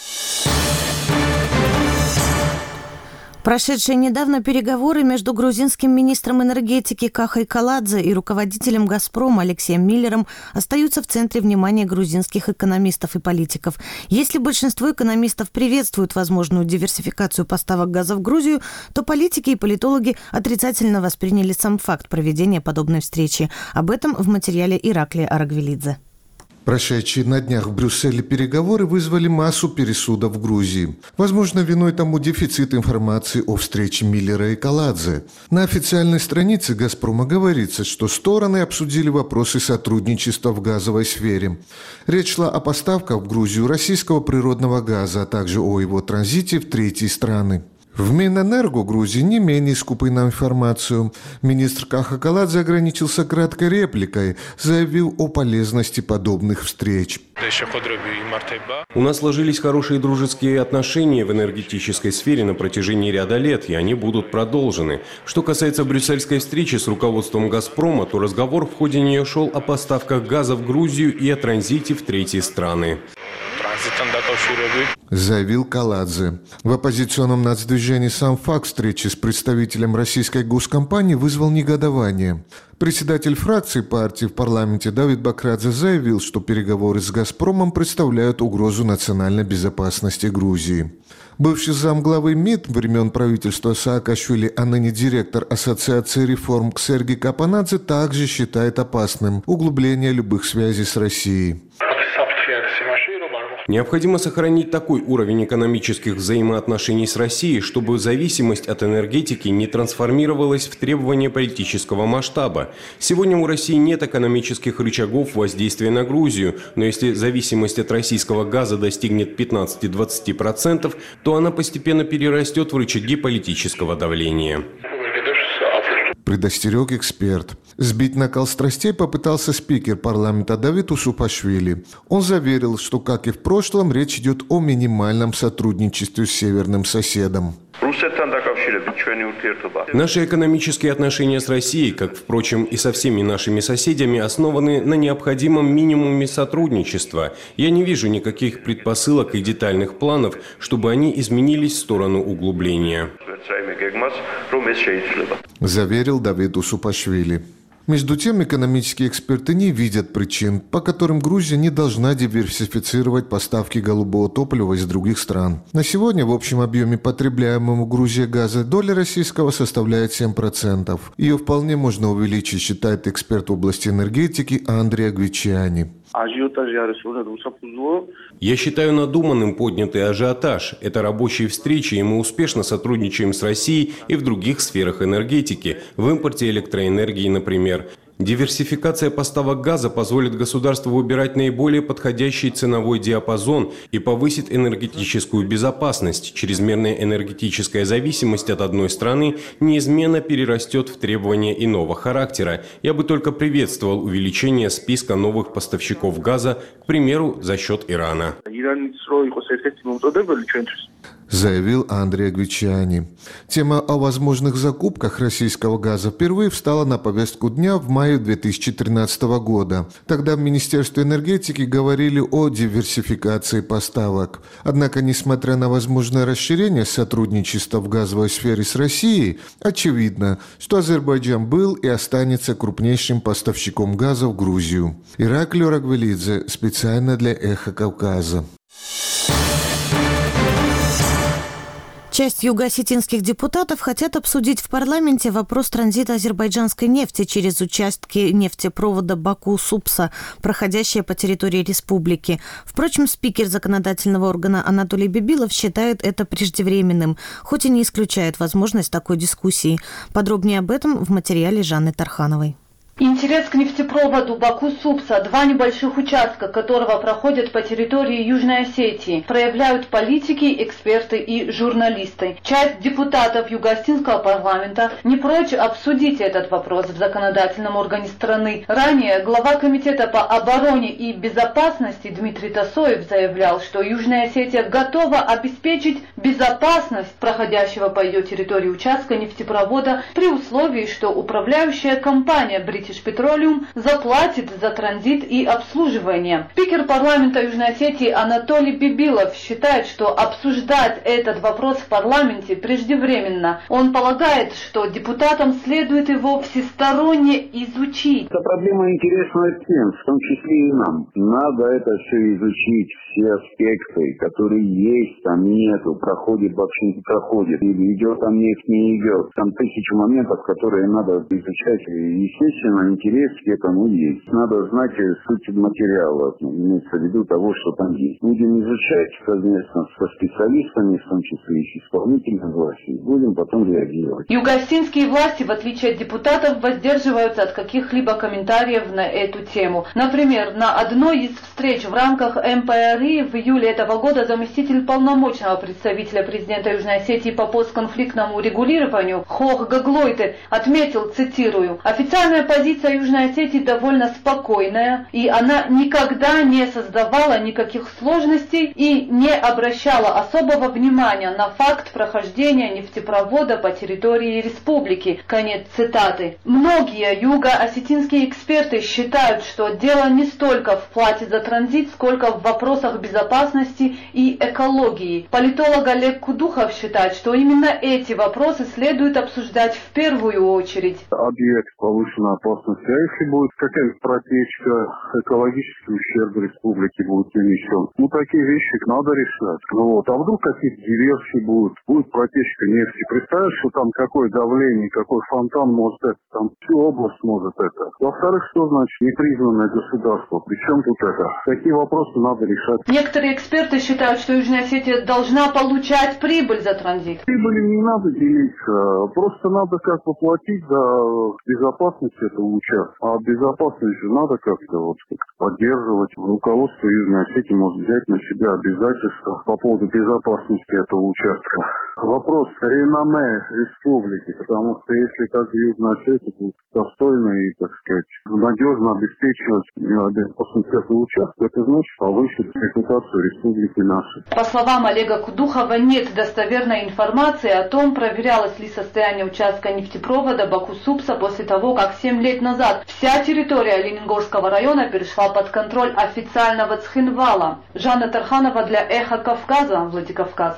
Прошедшие недавно переговоры между грузинским министром энергетики Кахой Каладзе и руководителем «Газпрома» Алексеем Миллером остаются в центре внимания грузинских экономистов и политиков. Если большинство экономистов приветствуют возможную диверсификацию поставок газа в Грузию, то политики и политологи отрицательно восприняли сам факт проведения подобной встречи. Об этом в материале Ираклия Арагвелидзе. Прошедшие на днях в Брюсселе переговоры вызвали массу пересудов в Грузии. Возможно, виной тому дефицит информации о встрече Миллера и Каладзе. На официальной странице «Газпрома» говорится, что стороны обсудили вопросы сотрудничества в газовой сфере. Речь шла о поставках в Грузию российского природного газа, а также о его транзите в третьи страны. В Минэнерго Грузии не менее скупы на информацию. Министр Каха Каладзе ограничился краткой репликой, заявил о полезности подобных встреч. У нас сложились хорошие дружеские отношения в энергетической сфере на протяжении ряда лет, и они будут продолжены. Что касается брюссельской встречи с руководством «Газпрома», то разговор в ходе нее шел о поставках газа в Грузию и о транзите в третьи страны. Заявил Каладзе. В оппозиционном нацдвижении сам факт встречи с представителем российской госкомпании вызвал негодование. Председатель фракции партии в парламенте Давид Бакрадзе заявил, что переговоры с «Газпромом» представляют угрозу национальной безопасности Грузии. Бывший замглавы МИД времен правительства Саакашвили, а ныне директор Ассоциации реформ Ксерги Капанадзе также считает опасным углубление любых связей с Россией. Необходимо сохранить такой уровень экономических взаимоотношений с Россией, чтобы зависимость от энергетики не трансформировалась в требования политического масштаба. Сегодня у России нет экономических рычагов воздействия на Грузию, но если зависимость от российского газа достигнет пятнадцати-двадцати процентов, то она постепенно перерастет в рычаги политического давления. Предостерег эксперт. Сбить накал страстей попытался спикер парламента Давид Усупашвили. Он заверил, что, как и в прошлом, речь идет о минимальном сотрудничестве с северным соседом. Наши экономические отношения с Россией, как, впрочем, и со всеми нашими соседями, основаны на необходимом минимуме сотрудничества. Я не вижу никаких предпосылок и детальных планов, чтобы они изменились в сторону углубления. Заверил Давид Усупашвили. Между тем, экономические эксперты не видят причин, по которым Грузия не должна диверсифицировать поставки голубого топлива из других стран. На сегодня в общем объеме потребляемого Грузией газа доля российского составляет семь процентов. Ее вполне можно увеличить, считает эксперт в области энергетики Андрей Агвичани. Я считаю надуманным поднятый ажиотаж. Это рабочие встречи, и мы успешно сотрудничаем с Россией и в других сферах энергетики, в импорте электроэнергии, например. Диверсификация поставок газа позволит государству выбирать наиболее подходящий ценовой диапазон и повысит энергетическую безопасность. Чрезмерная энергетическая зависимость от одной страны неизменно перерастет в требования иного характера. Я бы только приветствовал увеличение списка новых поставщиков газа, к примеру, за счет Ирана. Заявил Андрей Агвичани. Тема о возможных закупках российского газа впервые встала на повестку дня в мае две тысячи тринадцатого года. Тогда в Министерстве энергетики говорили о диверсификации поставок. Однако, несмотря на возможное расширение сотрудничества в газовой сфере с Россией, очевидно, что Азербайджан был и останется крупнейшим поставщиком газа в Грузию. Ираклий Арагвелидзе, специально для «Эхо Кавказа». Часть юго-осетинских депутатов хотят обсудить в парламенте вопрос транзита азербайджанской нефти через участки нефтепровода Баку-Супса, проходящие по территории республики. Впрочем, спикер законодательного органа Анатолий Бибилов считает это преждевременным, хоть и не исключает возможность такой дискуссии. Подробнее об этом в материале Жанны Тархановой. Интерес к нефтепроводу Баку-Супса, два небольших участка которого проходят по территории Южной Осетии, проявляют политики, эксперты и журналисты. Часть депутатов Юго-Осетинского парламента не прочь обсудить этот вопрос в законодательном органе страны. Ранее глава комитета по обороне и безопасности Дмитрий Тасоев заявлял, что Южная Осетия готова обеспечить безопасность проходящего по ее территории участка нефтепровода при условии, что управляющая компания British Petroleum заплатит за транзит и обслуживание. Спикер парламента Южной Осетии Анатолий Бибилов считает, что обсуждать этот вопрос в парламенте преждевременно. Он полагает, что депутатам следует его всесторонне изучить. Эта проблема интересна всем, в том числе и нам. Надо это все изучить, все аспекты, которые есть, там нету, проходит, вообще не проходит, или идет там нефть, не идет. Там тысячи моментов, которые надо изучать. Естественно, интерес к этому есть. Надо знать суть материала, имеется в виду того, что там есть. Будем изучать совместно со специалистами, в том числе и с исполнительной властью, будем потом реагировать. Юго-осетинские власти, в отличие от депутатов, воздерживаются от каких-либо комментариев на эту тему. Например, на одной из встреч в рамках эм пэ эр и в июле этого года заместитель полномочного представителя президента Южной Осетии по постконфликтному регулированию Хох Гаглойте отметил, цитирую, «Официальная позиция Южной Осетии довольно спокойная, и она никогда не создавала никаких сложностей и не обращала особого внимания на факт прохождения нефтепровода по территории республики». Конец цитаты. Многие юго-осетинские эксперты считают, что дело не столько в плате за транзит, сколько в вопросах безопасности и экологии. Политолог Олег Кудухов считает, что именно эти вопросы следует обсуждать в первую очередь. Объект повышенной опасности, а если будет какая-то протечка, экологический ущерб республике будет нанесен. Ну, такие вещи надо решать. Ну, вот. А вдруг какие-то диверсии будут, будет протечка нефти. Представляешь, что там какое давление, какой фонтан может это, там всю область может это. Во-вторых, что значит непризнанное государство? Причем тут это? Такие вопросы надо решать. Некоторые эксперты считают, что Южная Осетия должна получать прибыль за транзит. Прибыли не надо делиться. Просто надо как бы платить за безопасность этого участка. А безопасность же надо как-то вот поддерживать. Руководство Южной Осетии может взять на себя обязательства по поводу безопасности этого участка. Вопрос реноме республики, потому что если как Южная Осетия будет достойно и, так сказать, надежно обеспечивать безопасность этого участка, это значит повысит репутацию республики нашей. По словам Олега Кудухова, нет достоверной информации о том, проверялось ли состояние участка нефтепровода Баку-Супса после того, как семь лет назад вся территория Лениногорского района перешла под контроль официального Цхинвала. Жанна Тарханова для Эхо Кавказа, Владикавказ.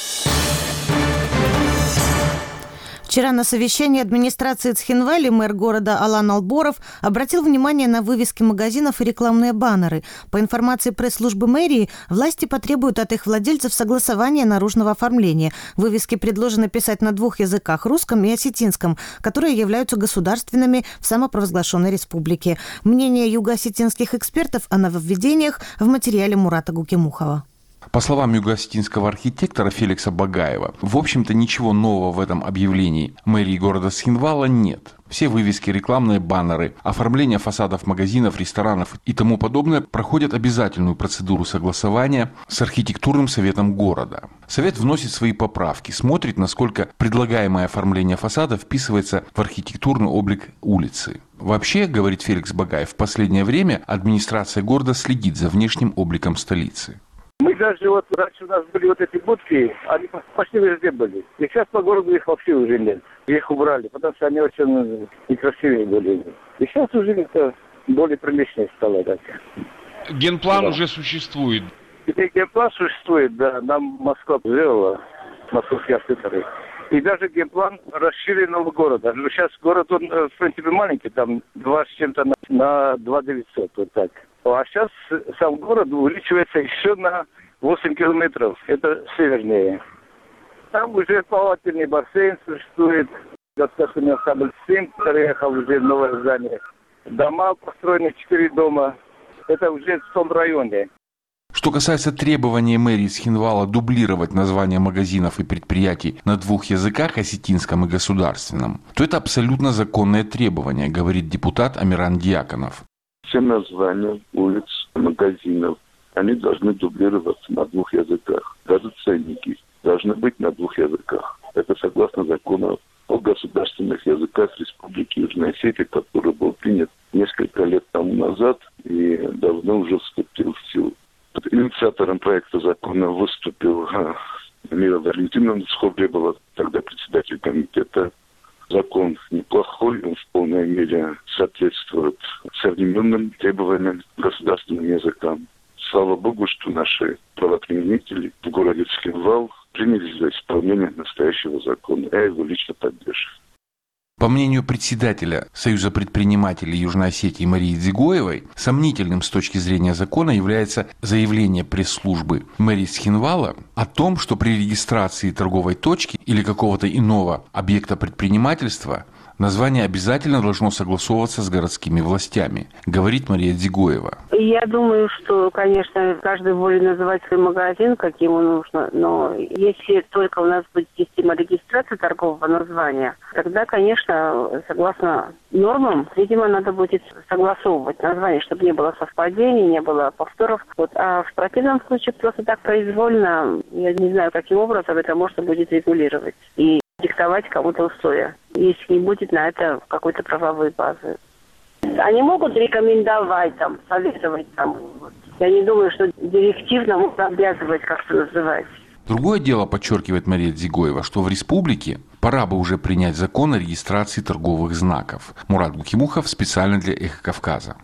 Вчера на совещании администрации Цхинвали мэр города Алан Алборов обратил внимание на вывески магазинов и рекламные баннеры. По информации пресс-службы мэрии, власти потребуют от их владельцев согласования наружного оформления. Вывески предложено писать на двух языках – русском и осетинском, которые являются государственными в самопровозглашенной республике. Мнение юго-осетинских экспертов о нововведениях в материале Мурата Гукимухова. По словам юго-осетинского архитектора Феликса Багаева, в общем-то ничего нового в этом объявлении мэрии города Цхинвала нет. Все вывески, рекламные баннеры, оформление фасадов магазинов, ресторанов и тому подобное проходят обязательную процедуру согласования с архитектурным советом города. Совет вносит свои поправки, смотрит, насколько предлагаемое оформление фасада вписывается в архитектурный облик улицы. Вообще, говорит Феликс Багаев, в последнее время администрация города следит за внешним обликом столицы. Мы даже вот раньше у нас были вот эти будки, они почти везде были. И сейчас по городу их вообще уже нет. Их убрали, потому что они очень некрасивые были. И сейчас уже это более приличные стало. Так. Генплан да. уже существует. Теперь генплан существует, да, нам Москва сделала, московские архитекторы. И даже генплан расширенного города. Сейчас город, он, в принципе, маленький, там два с чем-то на, на два девятьсот, вот так. А сейчас сам город увеличивается еще на восемь километров. Это севернее. Там уже плавательный бассейн существует. Государственный ансамбль семь переехал уже в новое здание. Дома построены, четыре дома. Это уже в том районе. Что касается требования мэрии Цхинвала дублировать названия магазинов и предприятий на двух языках, осетинском и государственном, то это абсолютно законное требование, говорит депутат Амиран Дьяконов. Все названия улиц, магазинов, они должны дублироваться на двух языках. Даже ценники должны быть на двух языках. Это согласно закону о государственных языках Республики Южная Осетия, который был принят несколько лет тому назад и давно уже вступил в силу. Инициатором проекта закона выступил Мира Валентиновна Схобре, была тогда председатель комитета. Закон неплохой, он в полной мере соответствует современным требованиям к государственным языкам. Слава Богу, что наши правоприменители в городе Цхинвал принялись за исполнение настоящего закона. Я его лично поддерживаю. По мнению председателя Союза предпринимателей Южной Осетии Марии Дзигоевой, сомнительным с точки зрения закона является заявление пресс-службы мэрии Цхинвала о том, что при регистрации торговой точки или какого-то иного объекта предпринимательства название обязательно должно согласовываться с городскими властями, говорит Мария Дзигоева. Я думаю, что, конечно, каждый волен называть свой магазин, как ему нужно, но если только у нас будет система регистрации торгового названия, тогда, конечно, согласно нормам, видимо, надо будет согласовывать название, чтобы не было совпадений, не было повторов. Вот. А в противном случае просто так произвольно, я не знаю, каким образом это можно будет регулировать и диктовать кому-то условия, если не будет на это какой-то правовой базы. Они могут рекомендовать, там, советовать. Там. Я не думаю, что директивно могут обязывать как-то называть. Другое дело, подчеркивает Мария Дзигоева, что в республике пора бы уже принять закон о регистрации торговых знаков. Мурат Букимухов специально для «Эхо Кавказа».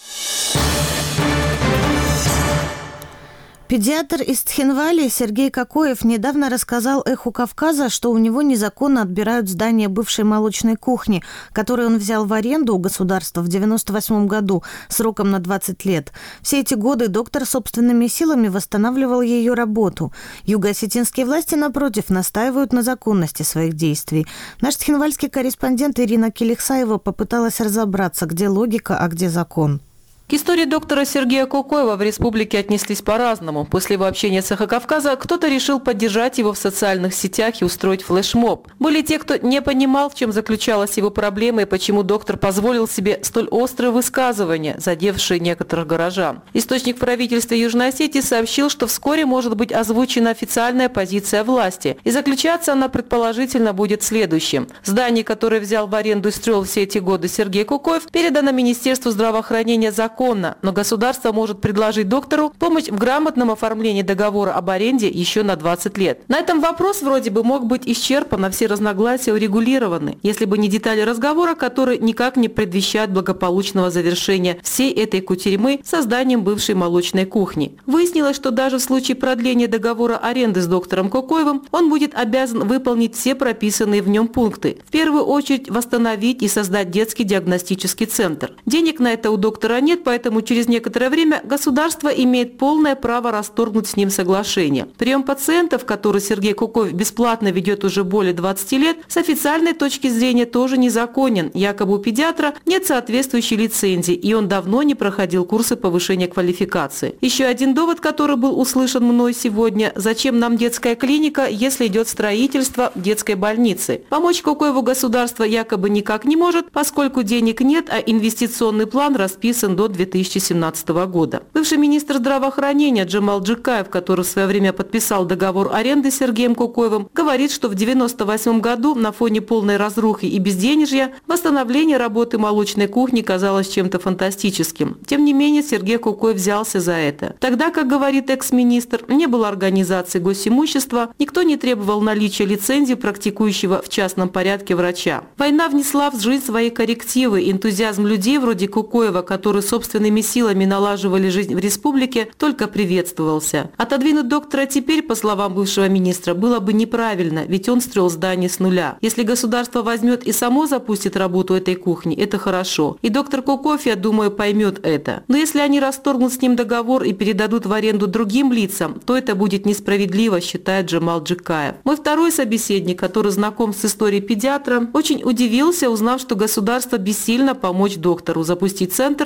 Педиатр из Цхинвали Сергей Кокоев недавно рассказал «Эху Кавказа», что у него незаконно отбирают здание бывшей молочной кухни, которую он взял в аренду у государства в девяносто восьмом году сроком на двадцать лет. Все эти годы доктор собственными силами восстанавливал ее работу. Юго-осетинские власти, напротив, настаивают на законности своих действий. Наш цхинвальский корреспондент Ирина Келихсаева попыталась разобраться, где логика, а где закон. К истории доктора Сергея Кокоева в республике отнеслись по-разному. После его общения с «Эхо Кавказа» кто-то решил поддержать его в социальных сетях и устроить флешмоб. Были те, кто не понимал, в чем заключалась его проблема и почему доктор позволил себе столь острые высказывания, задевшие некоторых горожан. Источник в правительстве Южной Осетии сообщил, что вскоре может быть озвучена официальная позиция власти. И заключаться она, предположительно, будет следующим. Здание, которое взял в аренду и строил все эти годы Сергей Кокоев, передано Министерству здравоохранения законом. Но государство может предложить доктору помощь в грамотном оформлении договора об аренде еще на двадцать лет. На этом вопрос вроде бы мог быть исчерпан, а все разногласия урегулированы, если бы не детали разговора, которые никак не предвещают благополучного завершения всей этой кутерьмы созданием бывшей молочной кухни. Выяснилось, что даже в случае продления договора аренды с доктором Кокоевым он будет обязан выполнить все прописанные в нем пункты. В первую очередь восстановить и создать детский диагностический центр. Денег на это у доктора нет, поэтому через некоторое время государство имеет полное право расторгнуть с ним соглашение. Прием пациентов, который Сергей Кокоев бесплатно ведет уже более двадцати лет, с официальной точки зрения тоже незаконен. Якобы у педиатра нет соответствующей лицензии, и он давно не проходил курсы повышения квалификации. Еще один довод, который был услышан мной сегодня: зачем нам детская клиника, если идет строительство детской больницы? Помочь Кокоеву государство якобы никак не может, поскольку денег нет, а инвестиционный план расписан до две тысячи семнадцатого года. Бывший министр здравоохранения Джамал Джикаев, который в свое время подписал договор аренды с Сергеем Кокоевым, говорит, что в девяносто восьмом году на фоне полной разрухи и безденежья восстановление работы молочной кухни казалось чем-то фантастическим. Тем не менее, Сергей Кокоев взялся за это. Тогда, как говорит экс-министр, не было организации госимущества, никто не требовал наличия лицензии практикующего в частном порядке врача. Война внесла в жизнь свои коррективы. Энтузиазм людей вроде Кокоева, который собственно собственными силами налаживали жизнь в республике, только приветствовался. Отодвинуть доктора теперь, по словам бывшего министра, было бы неправильно, ведь он строил здание с нуля. Если государство возьмет и само запустит работу этой кухни, это хорошо. И доктор Кокоев, я думаю, поймет это. Но если они расторгнут с ним договор и передадут в аренду другим лицам, то это будет несправедливо, считает Джамал Джикаев. Мой второй собеседник, который знаком с историей педиатра, очень удивился, узнав, что государство бессильно помочь доктору запустить центр и молочную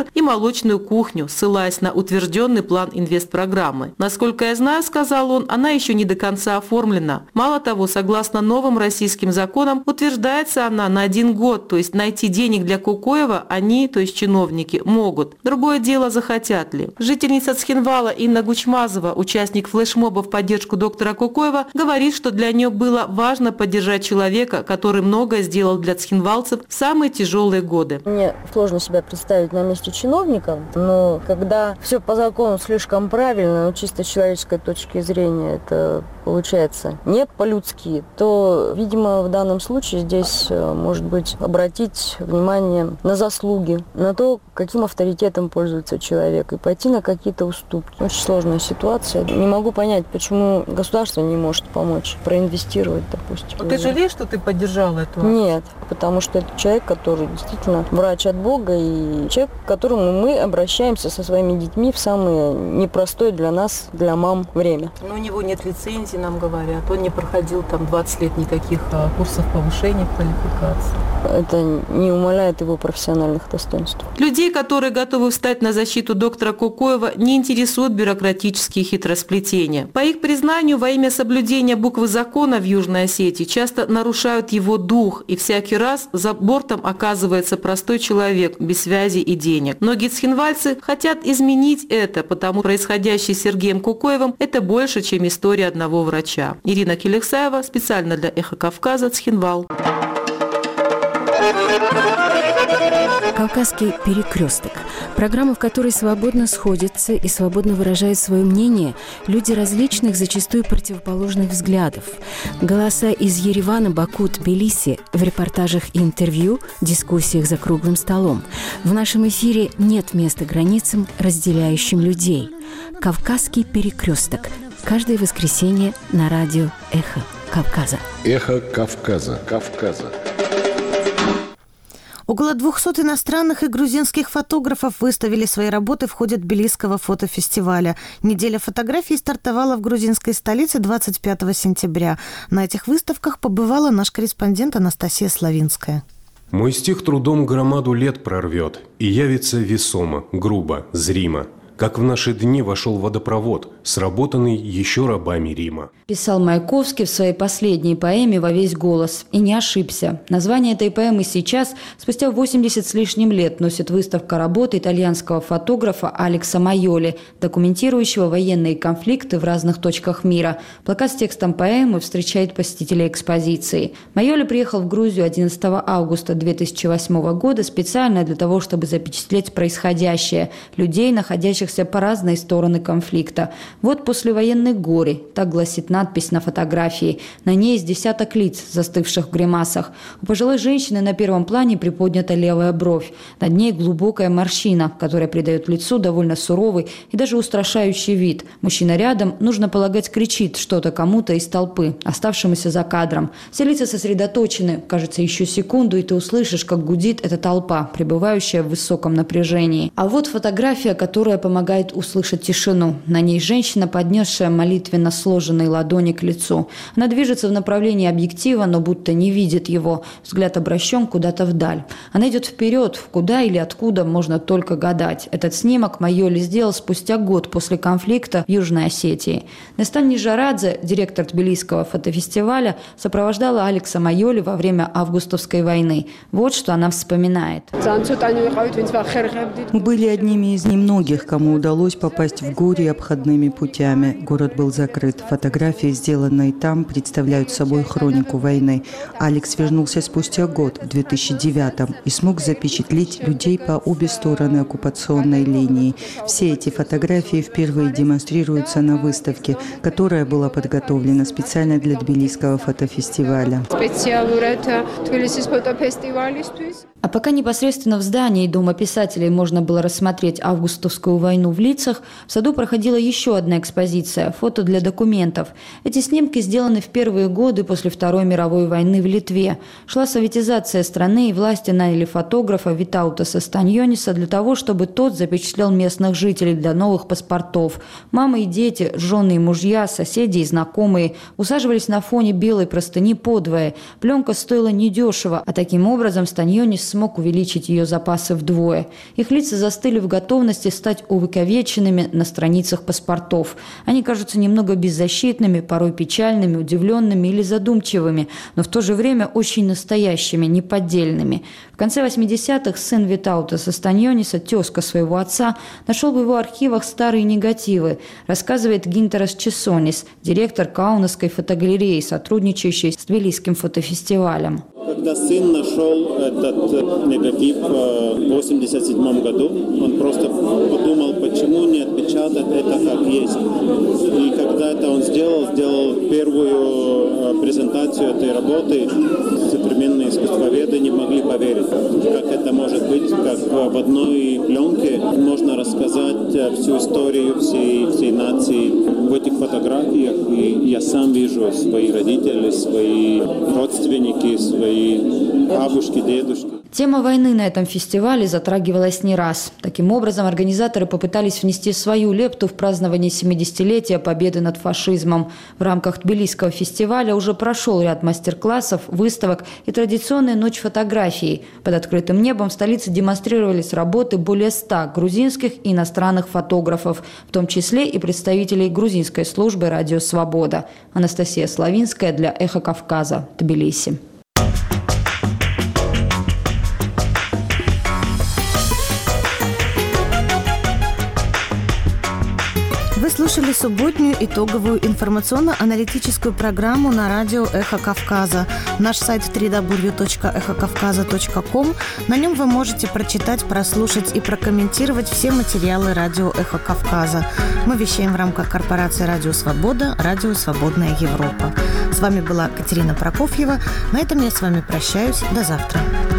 молочную кухню, ссылаясь на утвержденный план инвестпрограммы. Насколько я знаю, сказал он, она еще не до конца оформлена. Мало того, согласно новым российским законам, утверждается она на один год, то есть найти денег для Кокоева они, то есть чиновники, могут. Другое дело, захотят ли. Жительница Цхинвала Инна Гучмазова, участник флешмоба в поддержку доктора Кокоева, говорит, что для нее было важно поддержать человека, который многое сделал для цхинвалцев в самые тяжелые годы. Мне сложно себя представить на месте чиновников, но когда все по закону слишком правильно, но чисто с человеческой точки зрения это получается не по-людски, то, видимо, в данном случае здесь, может быть, обратить внимание на заслуги, на то, каким авторитетом пользуется человек, и пойти на какие-то уступки. Очень сложная ситуация. Не могу понять, почему государство не может помочь, проинвестировать, допустим. Но ты жалеешь, что ты поддержала эту акцию? Нет, потому что это человек, который действительно врач от Бога, и человек, к которому мы обращаемся со своими детьми в самое непростое для нас, для мам, время. Но у него нет лицензии, нам говорят. Он не проходил там двадцать лет никаких а, курсов повышения квалификации. Это не умаляет его профессиональных достоинств. Людей, которые готовы встать на защиту доктора Кокоева, не интересуют бюрократические хитросплетения. По их признанию, во имя соблюдения буквы закона в Южной Осетии часто нарушают его дух, и всякий раз за бортом оказывается простой человек без связи и денег. Многие цхинвальцы хотят изменить это, потому происходящее с Сергеем Кокоевым – это больше, чем история одного врача. Ирина Келексаева, специально для «Эхо Кавказа», Цхинвал. «Кавказский перекресток» – программа, в которой свободно сходятся и свободно выражают свое мнение люди различных, зачастую противоположных взглядов. Голоса из Еревана, Баку, Тбилиси в репортажах и интервью, дискуссиях за круглым столом. В нашем эфире нет места границам, разделяющим людей. «Кавказский перекресток» – каждое воскресенье на радио «Эхо Кавказа». «Эхо Кавказа». Кавказа. Около двухсот иностранных и грузинских фотографов выставили свои работы в ходе Тбилисского фотофестиваля. Неделя фотографий стартовала в грузинской столице двадцать пятого сентября. На этих выставках побывала наш корреспондент Анастасия Славинская. Мой стих трудом громаду лет прорвет, и явится весомо, грубо, зримо. Как в наши дни вошел водопровод, сработанный еще рабами Рима. Писал Маяковский в своей последней поэме «Во весь голос». И не ошибся. Название этой поэмы сейчас, спустя восемьдесят с лишним лет, носит выставка работы итальянского фотографа Алекса Майоли, документирующего военные конфликты в разных точках мира. Плакат с текстом поэмы встречает посетителей экспозиции. Майоли приехал в Грузию одиннадцатого августа две тысячи восьмого года специально для того, чтобы запечатлеть происходящее, людей, находящихся по разные стороны конфликта. Вот послевоенный горе, так гласит надпись на фотографии. На ней есть десяток лиц, застывших в гримасах. У пожилой женщины на первом плане приподнята левая бровь. Над ней глубокая морщина, которая придает лицу довольно суровый и даже устрашающий вид. Мужчина рядом, нужно полагать, кричит что-то кому-то из толпы, оставшемуся за кадром. Все лица сосредоточены. Кажется, еще секунду, и ты услышишь, как гудит эта толпа, пребывающая в высоком напряжении. А вот фотография, которая помогает помогает услышать тишину. На ней женщина, поднесшая молитвенно сложенные ладони к лицу. Она движется в направлении объектива, но будто не видит его. Взгляд обращен куда-то вдаль. Она идет вперед, в куда или откуда можно только гадать. Этот снимок Майоли сделал спустя год после конфликта в Южной Осетии. Настан Нижарадзе, директор Тбилисского фотофестиваля, сопровождала Алекса Майоли во время августовской войны. Вот что она вспоминает. Мы были одними из немногих, кому удалось попасть в горе обходными путями. Город был закрыт. Фотографии, сделанные там, представляют собой хронику войны. Алекс вернулся спустя год, в две тысячи девятом, и смог запечатлеть людей по обе стороны оккупационной линии. Все эти фотографии впервые демонстрируются на выставке, которая была подготовлена специально для Тбилисского фотофестиваля. А пока непосредственно в здании Дома писателей можно было рассмотреть августовскую войну в лицах, в саду проходила еще одна экспозиция – фото для документов. Эти снимки сделаны в первые годы после Второй мировой войны в Литве. Шла советизация страны, и власти наняли фотографа Витаутаса Станьониса для того, чтобы тот запечатлел местных жителей для новых паспортов. Мамы и дети, жены и мужья, соседи и знакомые усаживались на фоне белой простыни подвое. Пленка стоила недешево, а таким образом Станьонис смог увеличить ее запасы вдвое. Их лица застыли в готовности стать увековеченными на страницах паспортов. Они кажутся немного беззащитными, порой печальными, удивленными или задумчивыми, но в то же время очень настоящими, неподдельными. В конце восьмидесятых сын Витаутаса Станьониса, тезка своего отца, нашел в его архивах старые негативы, рассказывает Гинтерас Чесонис, директор Каунасской фотогалереи, сотрудничающей с Тбилисским фотофестивалем. Когда сын нашел этот негатив в восемьдесят седьмом году, он просто подумал, почему не отпечатать это как есть. И когда это он сделал, сделал первую презентацию этой работы, современные искусствоведы не могли поверить, как это может быть, как в одной пленке можно рассказать всю историю всей, всей нации в этих фотографиях. И я сам вижу свои родители, свои родственники, свои бабушки, дедушки. Тема войны на этом фестивале затрагивалась не раз. Таким образом, организаторы попытались внести свою лепту в празднование семидесятилетия победы над фашизмом. В рамках Тбилисского фестиваля уже прошел ряд мастер-классов, выставок и традиционная ночь фотографий. Под открытым небом в столице демонстрировались работы более ста грузинских и иностранных фотографов, в том числе и представителей грузинской службы «Радио Свобода». Анастасия Славинская для «Эхо Кавказа», Тбилиси. Вы слушали субботнюю итоговую информационно-аналитическую программу на радио «Эхо Кавказа». Наш сайт дабл ю дабл ю дабл ю точка эхо кавказа точка ком. На нем вы можете прочитать, прослушать и прокомментировать все материалы радио «Эхо Кавказа». Мы вещаем в рамках корпорации «Радио Свобода», «Радио Свободная Европа». С вами была Катерина Прокофьева. На этом я с вами прощаюсь. До завтра.